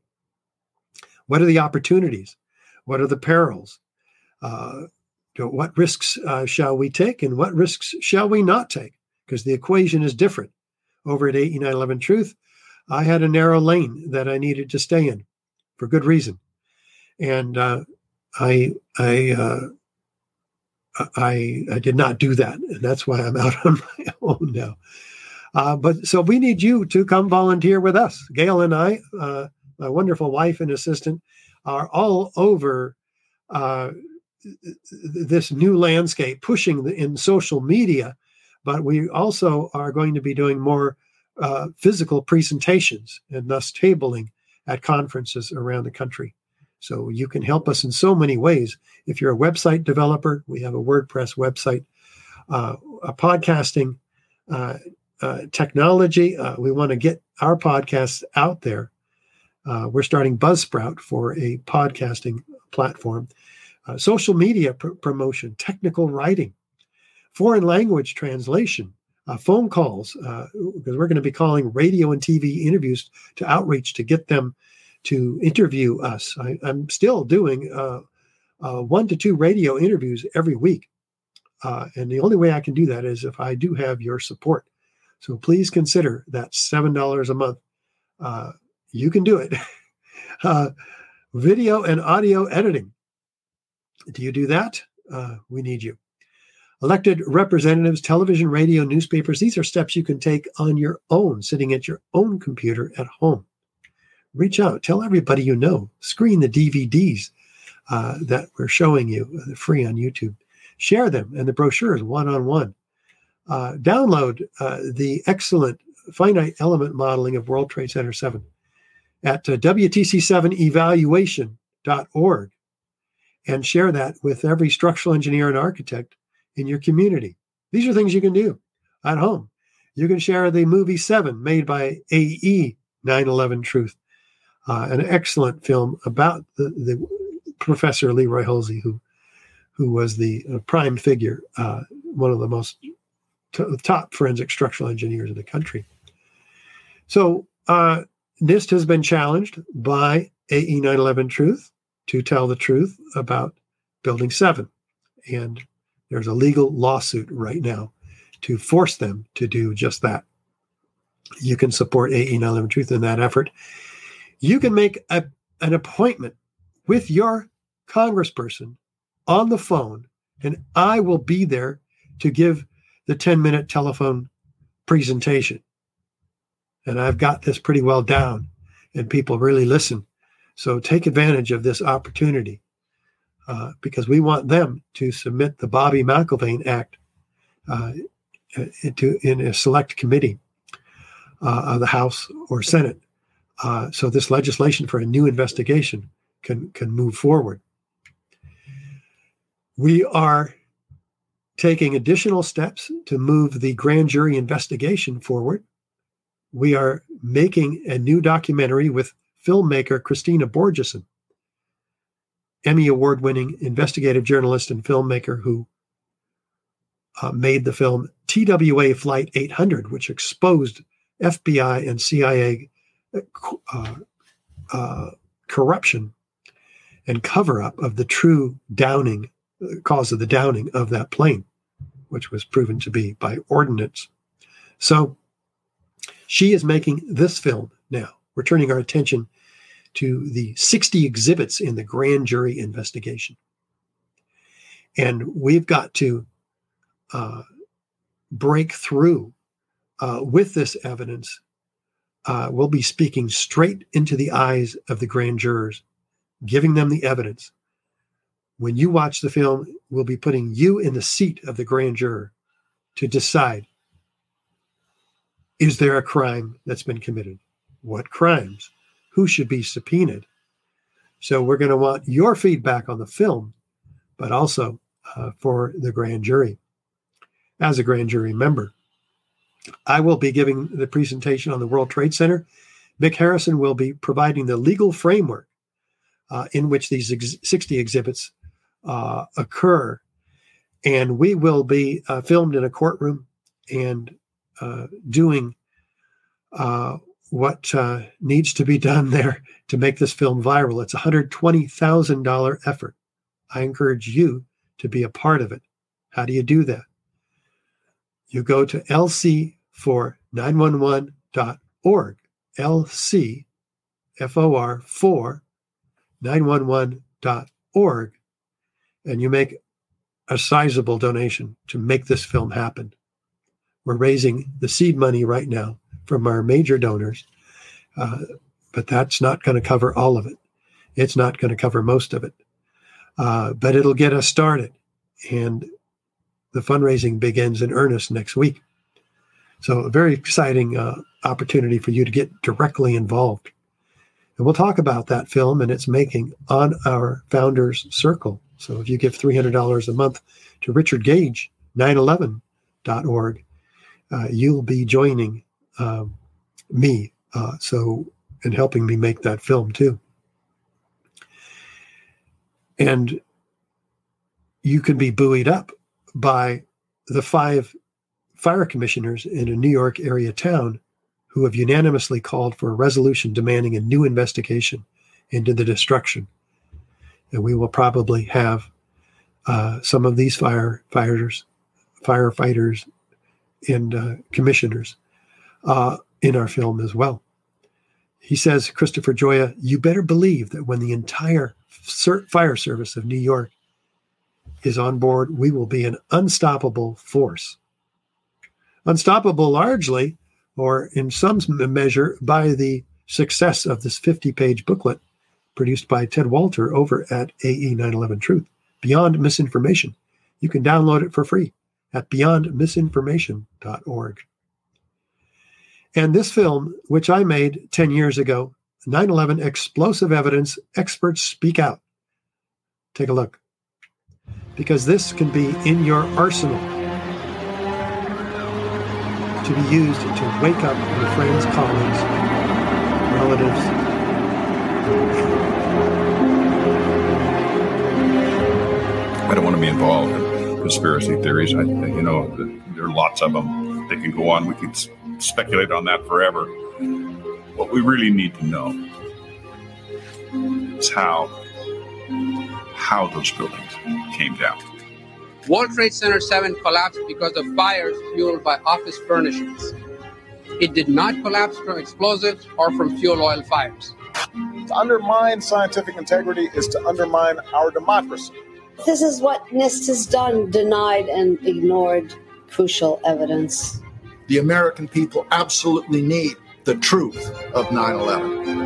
S1: What are the opportunities? What are the perils? Uh, what risks uh, shall we take, and what risks shall we not take? Because the equation is different. Over at A E nine eleven Truth, I had a narrow lane that I needed to stay in for good reason. And uh, I, I, uh, I, I did not do that. And that's why I'm out on my own now. Uh, but so we need you to come volunteer with us. Gail and I, uh, my wonderful wife and assistant, are all over uh, this new landscape, pushing the, in social media, but we also are going to be doing more uh, physical presentations and thus tabling at conferences around the country. So you can help us in so many ways. If you're a website developer, we have a WordPress website, uh, a podcasting uh, uh, technology. Uh, we want to get our podcasts out there. Uh, we're starting Buzzsprout for a podcasting platform. Uh, social media pr- promotion, technical writing, foreign language translation, uh, phone calls, uh, because we're going to be calling radio and T V interviews to outreach to get them to interview us. I, I'm still doing uh, uh, one to two radio interviews every week. Uh, and the only way I can do that is if I do have your support. So please consider that seven dollars a month. Uh, you can do it. uh, video and audio editing. Do you do that? Uh, we need you. Elected representatives, television, radio, newspapers. These are steps you can take on your own, sitting at your own computer at home. Reach out. Tell everybody you know. Screen the D V Ds uh, that we're showing you, uh, free on YouTube. Share them and the brochures one-on-one. Uh, download uh, the excellent finite element modeling of World Trade Center seven at uh, W T C seven evaluation dot org. and share that with every structural engineer and architect in your community. These are things you can do at home. You can share the movie Seven, made by A E nine eleven Truth, uh, an excellent film about the, the Professor Leroy Hulsey, who who was the uh, prime figure, uh, one of the most t- top forensic structural engineers in the country. So uh, NIST has been challenged by A E nine eleven Truth to tell the truth about Building seven. And there's a legal lawsuit right now to force them to do just that. You can support A E nine eleven Truth in that effort. You can make a, an appointment with your congressperson on the phone, and I will be there to give the ten-minute telephone presentation. And I've got this pretty well down, and people really listen. So take advantage of this opportunity, uh, because we want them to submit the Bobby McIlvaine Act uh, into in a select committee uh, of the House or Senate, uh, so this legislation for a new investigation can can move forward. We are taking additional steps to move the grand jury investigation forward. We are making a new documentary with filmmaker Christina Borgeson, Emmy Award-winning investigative journalist and filmmaker who uh, made the film T W A Flight eight hundred, which exposed F B I and C I A uh, uh, corruption and cover-up of the true downing, cause of the downing of that plane, which was proven to be by ordnance. So she is making this film now. We're turning our attention to the sixty exhibits in the grand jury investigation. And we've got to uh, break through uh, with this evidence. Uh, we'll be speaking straight into the eyes of the grand jurors, giving them the evidence. When you watch the film, we'll be putting you in the seat of the grand juror to decide, is there a crime that's been committed? What crimes? Who should be subpoenaed? So we're going to want your feedback on the film, but also uh, for the grand jury. As a grand jury member, I will be giving the presentation on the World Trade Center. Mick Harrison will be providing the legal framework uh, in which these ex- sixty exhibits uh, occur. And we will be uh, filmed in a courtroom and uh, doing uh, what uh, needs to be done there to make this film viral. It's a one hundred twenty thousand dollars effort. I encourage you to be a part of it. How do you do that? You go to L C for nine one one dot org, L C F O R for nine one one dot org, and you make a sizable donation to make this film happen. We're raising the seed money right now from our major donors, uh, but that's not going to cover all of it. It's not going to cover most of it, uh, but it'll get us started. And the fundraising begins in earnest next week. So a very exciting uh, opportunity for you to get directly involved. And we'll talk about that film and its making on our Founders Circle. So if you give three hundred dollars a month to Richard Gage, nine eleven dot org, uh, you'll be joining uh, me uh, so and helping me make that film too. And you can be buoyed up by the five fire commissioners in a New York area town who have unanimously called for a resolution demanding a new investigation into the destruction. And we will probably have uh, some of these firefighters, firefighters and uh, commissioners uh, in our film as well. He says, Christopher Gioia, you better believe that when the entire fire service of New York is on board, we will be an unstoppable force. Unstoppable largely, or in some measure, by the success of this fifty-page booklet produced by Ted Walter over at A E nine eleven Truth, Beyond Misinformation. You can download it for free at beyond misinformation dot org. And this film, which I made ten years ago, nine eleven Explosive Evidence, Experts Speak Out, Take a look. Because this can be in your arsenal to be used to wake up your friends, colleagues, relatives.
S2: I don't want to be involved in conspiracy theories. I, you know, there are lots of them. They can go on. We could speculate on that forever. What we really need to know is how, how those buildings came down.
S3: World Trade Center seven collapsed because of fires fueled by office furnishings. It did not collapse from explosives or from fuel oil fires.
S7: To undermine scientific integrity is to undermine our democracy.
S9: This is what NIST has done, denied and ignored crucial evidence.
S24: The American people absolutely need the truth of nine eleven.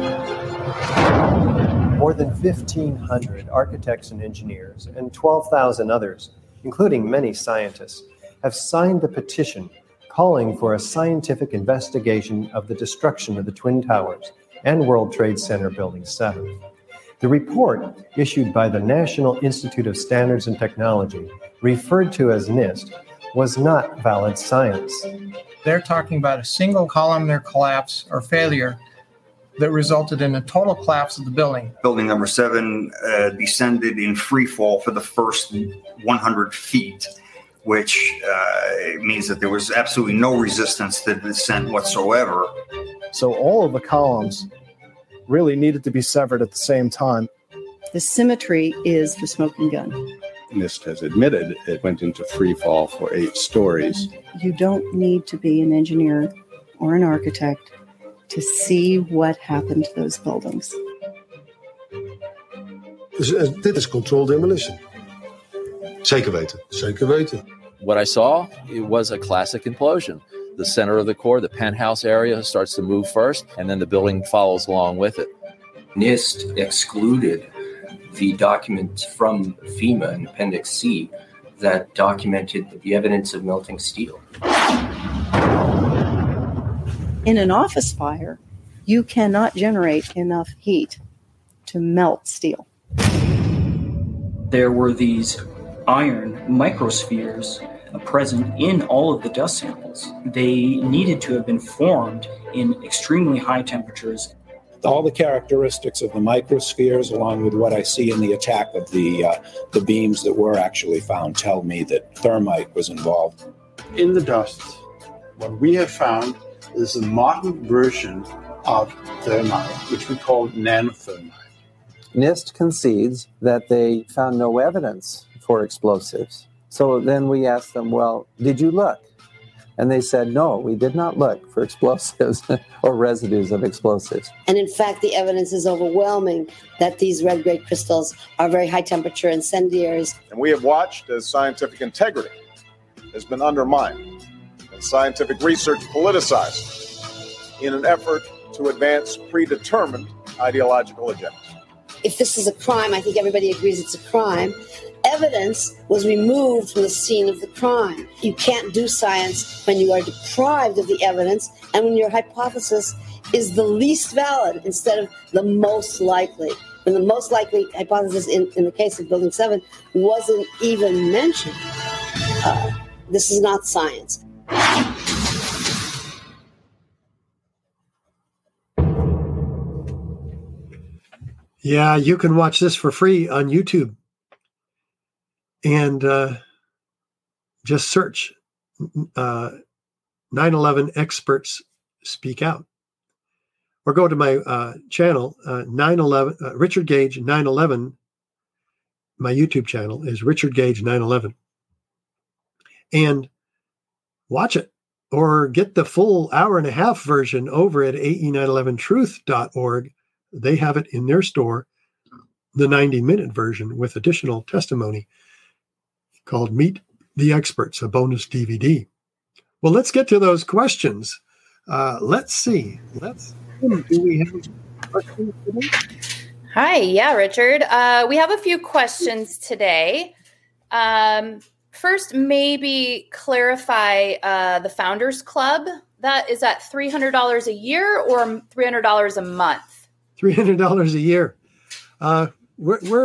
S25: More than fifteen hundred architects and engineers and twelve thousand others, including many scientists, have signed the petition calling for a scientific investigation of the destruction of the Twin Towers and World Trade Center Building seven. The report, issued by the National Institute of Standards and Technology, referred to as NIST, was not valid science.
S26: They're talking about a single columnar collapse or failure that resulted in a total collapse of the building.
S27: Building number seven uh, descended in free fall for the first one hundred feet, which uh, means that there was absolutely no resistance to the descent whatsoever.
S28: So all of the columns really needed to be severed at the same time.
S29: The symmetry is the smoking gun.
S30: NIST has admitted it went into free fall for eight stories.
S29: You don't need to be an engineer or an architect to see what happened to those buildings.
S22: Dus, uh, dit is controlled demolition. Zeker weten. Zeker weten.
S31: What I saw, it was a classic implosion. The center of the core, the penthouse area, starts to move first, and then the building follows along with it.
S32: NIST excluded the documents from FEMA in Appendix C that documented the evidence of melting steel.
S29: In an office fire, you cannot generate enough heat to melt steel.
S33: There were these iron microspheres present in all of the dust samples. They needed to have been formed in extremely high temperatures.
S34: All the characteristics of the microspheres, along with what I see in the attack of the uh, the beams that were actually found, tell me that thermite was involved.
S35: In the dust, what we have found is a modern version of thermite, which we call nanothermite.
S25: NIST concedes that they found no evidence for explosives. So then we asked them, well, did you look? And they said, no, we did not look for explosives or residues of explosives.
S9: And in fact, the evidence is overwhelming that these red-grade crystals are very high-temperature incendiaries.
S7: And we have watched as scientific integrity has been undermined and scientific research politicized in an effort to advance predetermined ideological agendas.
S9: If this is a crime, I think everybody agrees it's a crime. Evidence was removed from the scene of the crime. You can't do science when you are deprived of the evidence and when your hypothesis is the least valid instead of the most likely. When the most likely hypothesis in, in the case of Building seven wasn't even mentioned. Uh, this is not science.
S1: Yeah, you can watch this for free on YouTube. And uh, just search uh, nine eleven Experts Speak Out. Or go to my uh, channel, uh, nine eleven, uh, Richard Gage nine eleven. My YouTube channel is Richard Gage nine eleven. And watch it. Or get the full hour and a half version over at A E nine eleven truth dot org. They have it in their store, the ninety minute version with additional testimony called Meet the Experts, a bonus D V D. Well, let's get to those questions. Uh, let's see. Let's do we have questions today?
S36: Hi, yeah, Richard. Uh, we have a few questions today. Um, first, maybe clarify uh, the Founders Club. That is that three hundred dollars a year or three hundred dollars a month?
S1: three hundred dollars a year. Uh, we're, we're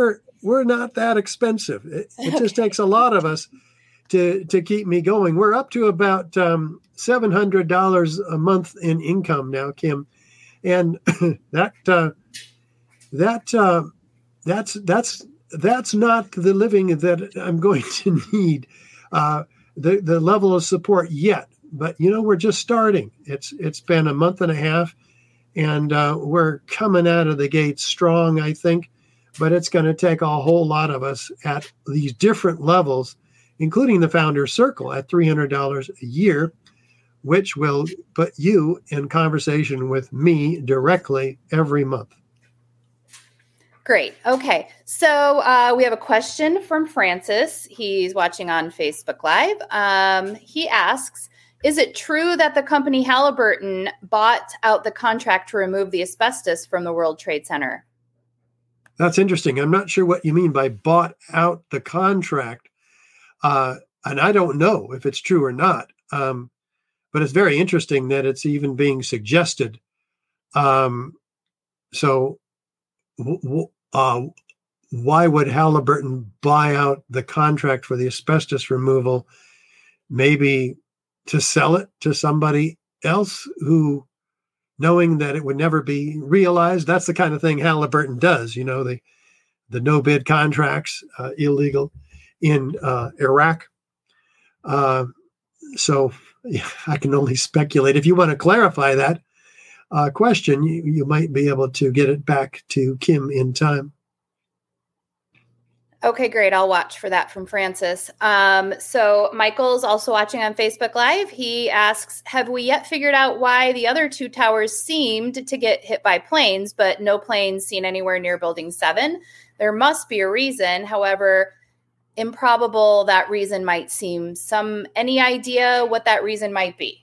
S1: we're not that expensive. It, it just takes a lot of us to to keep me going. We're up to about um, seven hundred dollars a month in income now, Kim, and that uh, that uh, that's that's that's not the living that I'm going to need. Uh, the the level of support yet, but you know we're just starting. It's it's been a month and a half, and uh, we're coming out of the gate strong, I think. But it's going to take a whole lot of us at these different levels, including the Founders Circle at three hundred dollars a year, which will put you in conversation with me directly every month.
S36: Great. Okay. So uh, we have a question from Francis. He's watching on Facebook Live. Um, he asks, is it true that the company Halliburton bought out the contract to remove the asbestos from the World Trade Center?
S1: That's interesting. I'm not sure what you mean by bought out the contract. Uh, and I don't know if it's true or not. Um, but it's very interesting that it's even being suggested. Um, so w- w- uh, why would Halliburton buy out the contract for the asbestos removal? Maybe to sell it to somebody else who, knowing that it would never be realized. That's the kind of thing Halliburton does. You know, the the no bid contracts, uh, illegal in uh, Iraq. Uh, so yeah, I can only speculate. If you want to clarify that uh, question, you, you might be able to get it back to Kim in time.
S36: Okay, great. I'll watch for that from Francis. Um, so Michael's also watching on Facebook Live. He asks, have we yet figured out why the other two towers seemed to get hit by planes, but no planes seen anywhere near Building seven? There must be a reason. However, improbable that reason might seem. Some any idea what that reason might be?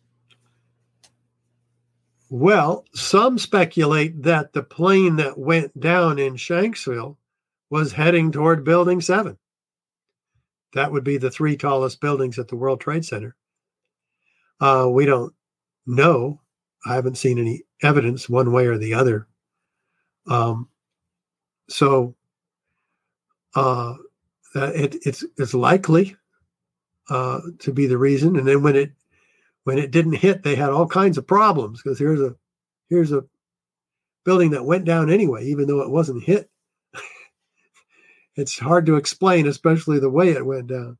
S1: Well, some speculate that the plane that went down in Shanksville was heading toward Building seven. That would be the three tallest buildings at the World Trade Center. Uh, we don't know. I haven't seen any evidence one way or the other. Um, so uh, it, it's it's likely uh, to be the reason. And then when it when it didn't hit, they had all kinds of problems because here's a here's a building that went down anyway, even though it wasn't hit. It's hard to explain, especially the way it went down.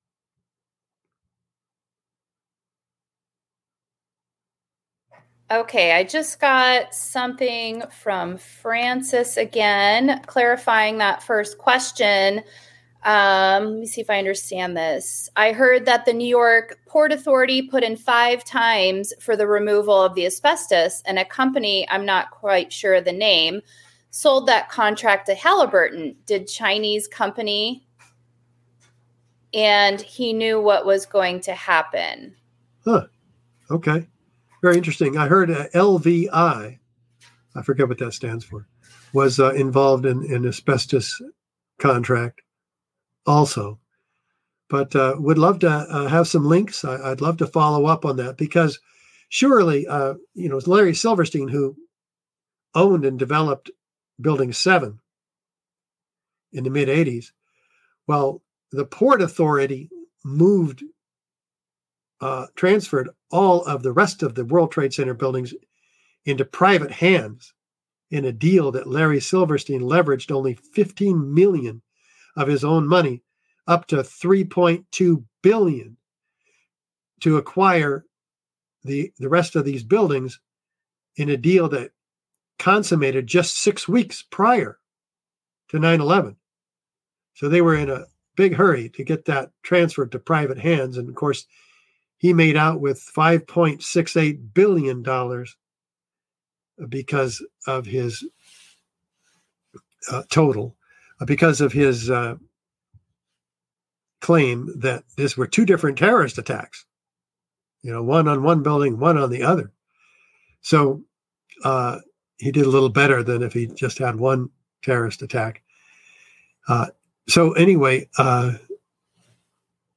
S36: Okay, I just got something from Francis again, clarifying that first question. Um, let me see if I understand this. I heard that the New York Port Authority put in five times for the removal of the asbestos, and a company, I'm not quite sure the name, sold that contract to Halliburton. Did Chinese company, and he knew what was going to happen.
S1: Huh. Okay. Very interesting. I heard uh, L V I, I forget what that stands for, was uh, involved in an asbestos contract also. But uh, would love to uh, have some links. I, I'd love to follow up on that because surely, uh, you know, it's Larry Silverstein who owned and developed Building seven in the mid eighties. Well, the Port Authority moved, uh, transferred all of the rest of the World Trade Center buildings into private hands in a deal that Larry Silverstein leveraged only fifteen million dollars of his own money up to three point two billion dollars to acquire the, the rest of these buildings in a deal that consummated just six weeks prior to nine eleven. So they were in a big hurry to get that transferred to private hands. And of course, he made out with five point six eight billion dollars because of his uh, total, uh, because of his uh, claim that these were two different terrorist attacks, you know, one on one building, one on the other. So, uh, he did a little better than if he just had one terrorist attack. Uh, so anyway, uh,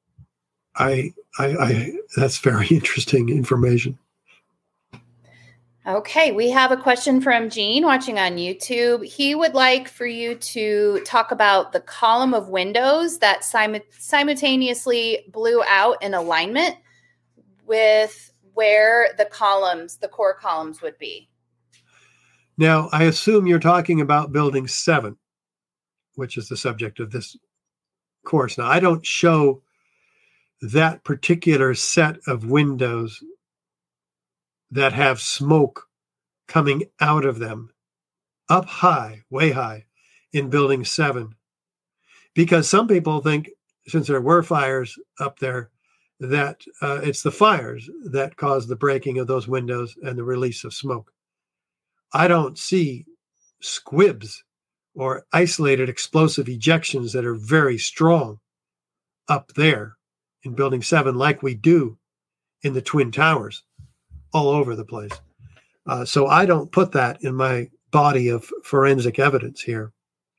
S1: I, I, I, that's very interesting information.
S36: Okay, we have a question from Gene watching on YouTube. He would like for you to talk about the column of windows that sim- simultaneously blew out in alignment with where the columns, the core columns would be.
S1: Now, I assume you're talking about building seven, which is the subject of this course. Now, I don't show that particular set of windows that have smoke coming out of them up high, way high in building seven. Because some people think, since there were fires up there, that uh, it's the fires that caused the breaking of those windows and the release of smoke. I don't see squibs or isolated explosive ejections that are very strong up there in building seven like we do in the Twin Towers all over the place. Uh, so I don't put that in my body of forensic evidence here.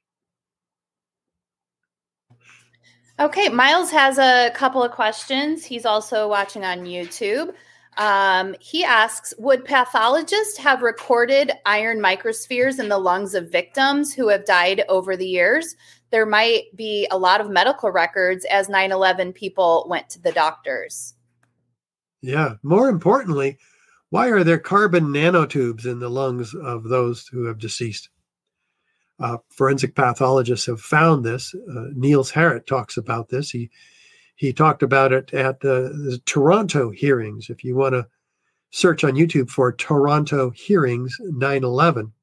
S36: Okay, Miles has a couple of questions. He's also watching on YouTube. Um, he asks, would pathologists have recorded iron microspheres in the lungs of victims who have died over the years? There might be a lot of medical records as nine eleven people went to the doctors.
S1: Yeah. More importantly, why are there carbon nanotubes in the lungs of those who have deceased? Uh, forensic pathologists have found this. Uh, Niels Harrit talks about this. He he talked about it at uh, the Toronto hearings. If you want to search on YouTube for Toronto hearings nine eleven,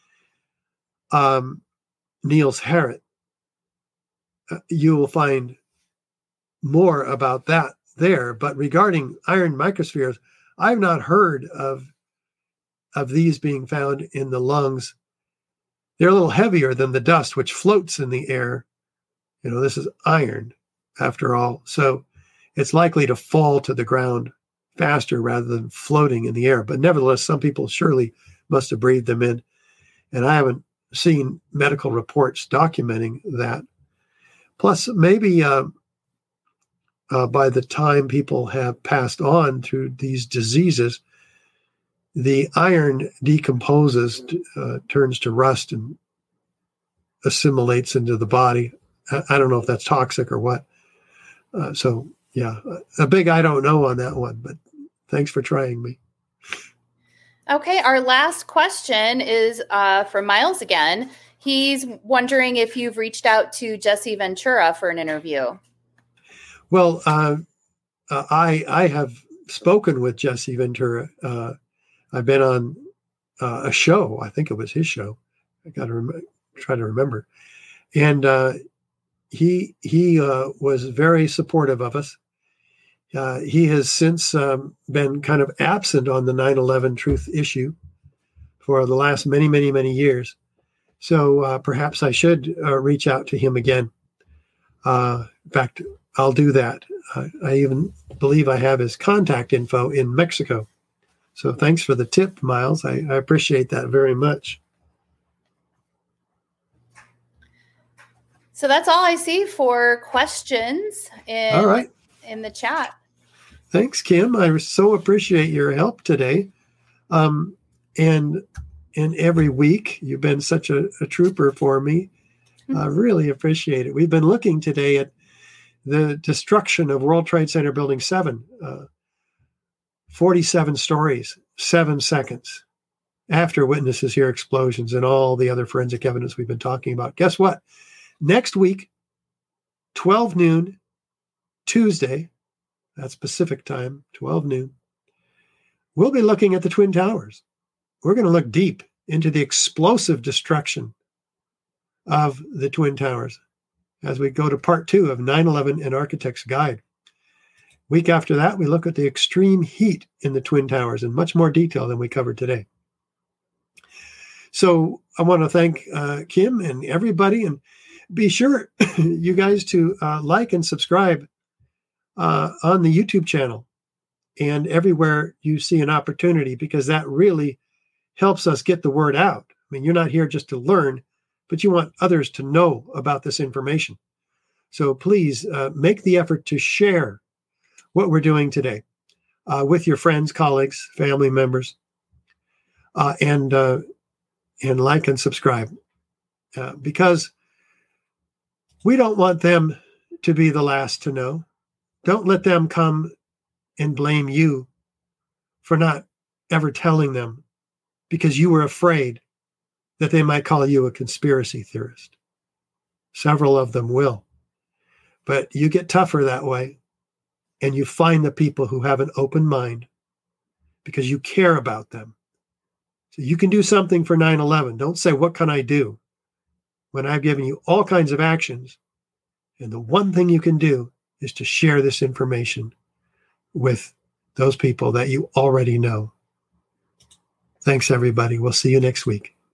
S1: um, Niels Harrit, uh, you will find more about that there. But regarding iron microspheres, I've not heard of, of these being found in the lungs. They're a little heavier than the dust, which floats in the air. You know, this is iron, after all. So it's likely to fall to the ground faster rather than floating in the air. But nevertheless, some people surely must have breathed them in. And I haven't seen medical reports documenting that. Plus, maybe uh, uh, by the time people have passed on through these diseases, the iron decomposes, uh, turns to rust and assimilates into the body. I, I don't know if that's toxic or what. Uh, so, yeah, a big I don't know on that one, but thanks for trying me.
S36: Okay, our last question is uh, from Miles again. He's wondering if you've reached out to Jesse Ventura for an interview.
S1: Well, uh, uh, I I have spoken with Jesse Ventura. Uh, I've been on uh, a show. I think it was his show. I got to rem- try to remember. And uh, he he uh, was very supportive of us. Uh, he has since um, been kind of absent on the nine eleven truth issue for the last many, many, many years. So uh, perhaps I should uh, reach out to him again. Uh, in fact, I'll do that. Uh, I even believe I have his contact info in Mexico. So thanks for the tip, Miles. I, I appreciate that very much.
S36: So that's all I see for questions in,
S1: all right.
S36: in the chat.
S1: Thanks, Kim. I so appreciate your help today. Um, and and every week, you've been such a, a trooper for me. I uh, really appreciate it. We've been looking today at the destruction of World Trade Center Building seven. Uh, forty-seven stories, seven seconds after witnesses hear explosions and all the other forensic evidence we've been talking about. Guess what? Next week, twelve noon, Tuesday, that's Pacific time, twelve noon, we'll be looking at the Twin Towers. We're going to look deep into the explosive destruction of the Twin Towers as we go to part two of nine eleven An Architect's Guide. Week after that, we look at the extreme heat in the Twin Towers in much more detail than we covered today. So I want to thank uh, Kim and everybody, and be sure you guys to uh, like and subscribe uh, on the YouTube channel and everywhere you see an opportunity, because that really helps us get the word out. I mean, you're not here just to learn, but you want others to know about this information. So please uh, make the effort to share what we're doing today uh, with your friends, colleagues, family members. uh, and uh, and like and subscribe, uh, because we don't want them to be the last to know. Don't let them come and blame you for not ever telling them, because you were afraid that they might call you a conspiracy theorist. Several of them will. But you get tougher that way, and you find the people who have an open mind because you care about them. So you can do something for nine eleven. Don't say, what can I do? When I've given you all kinds of actions, and the one thing you can do is to share this information with those people that you already know. Thanks, everybody. We'll see you next week.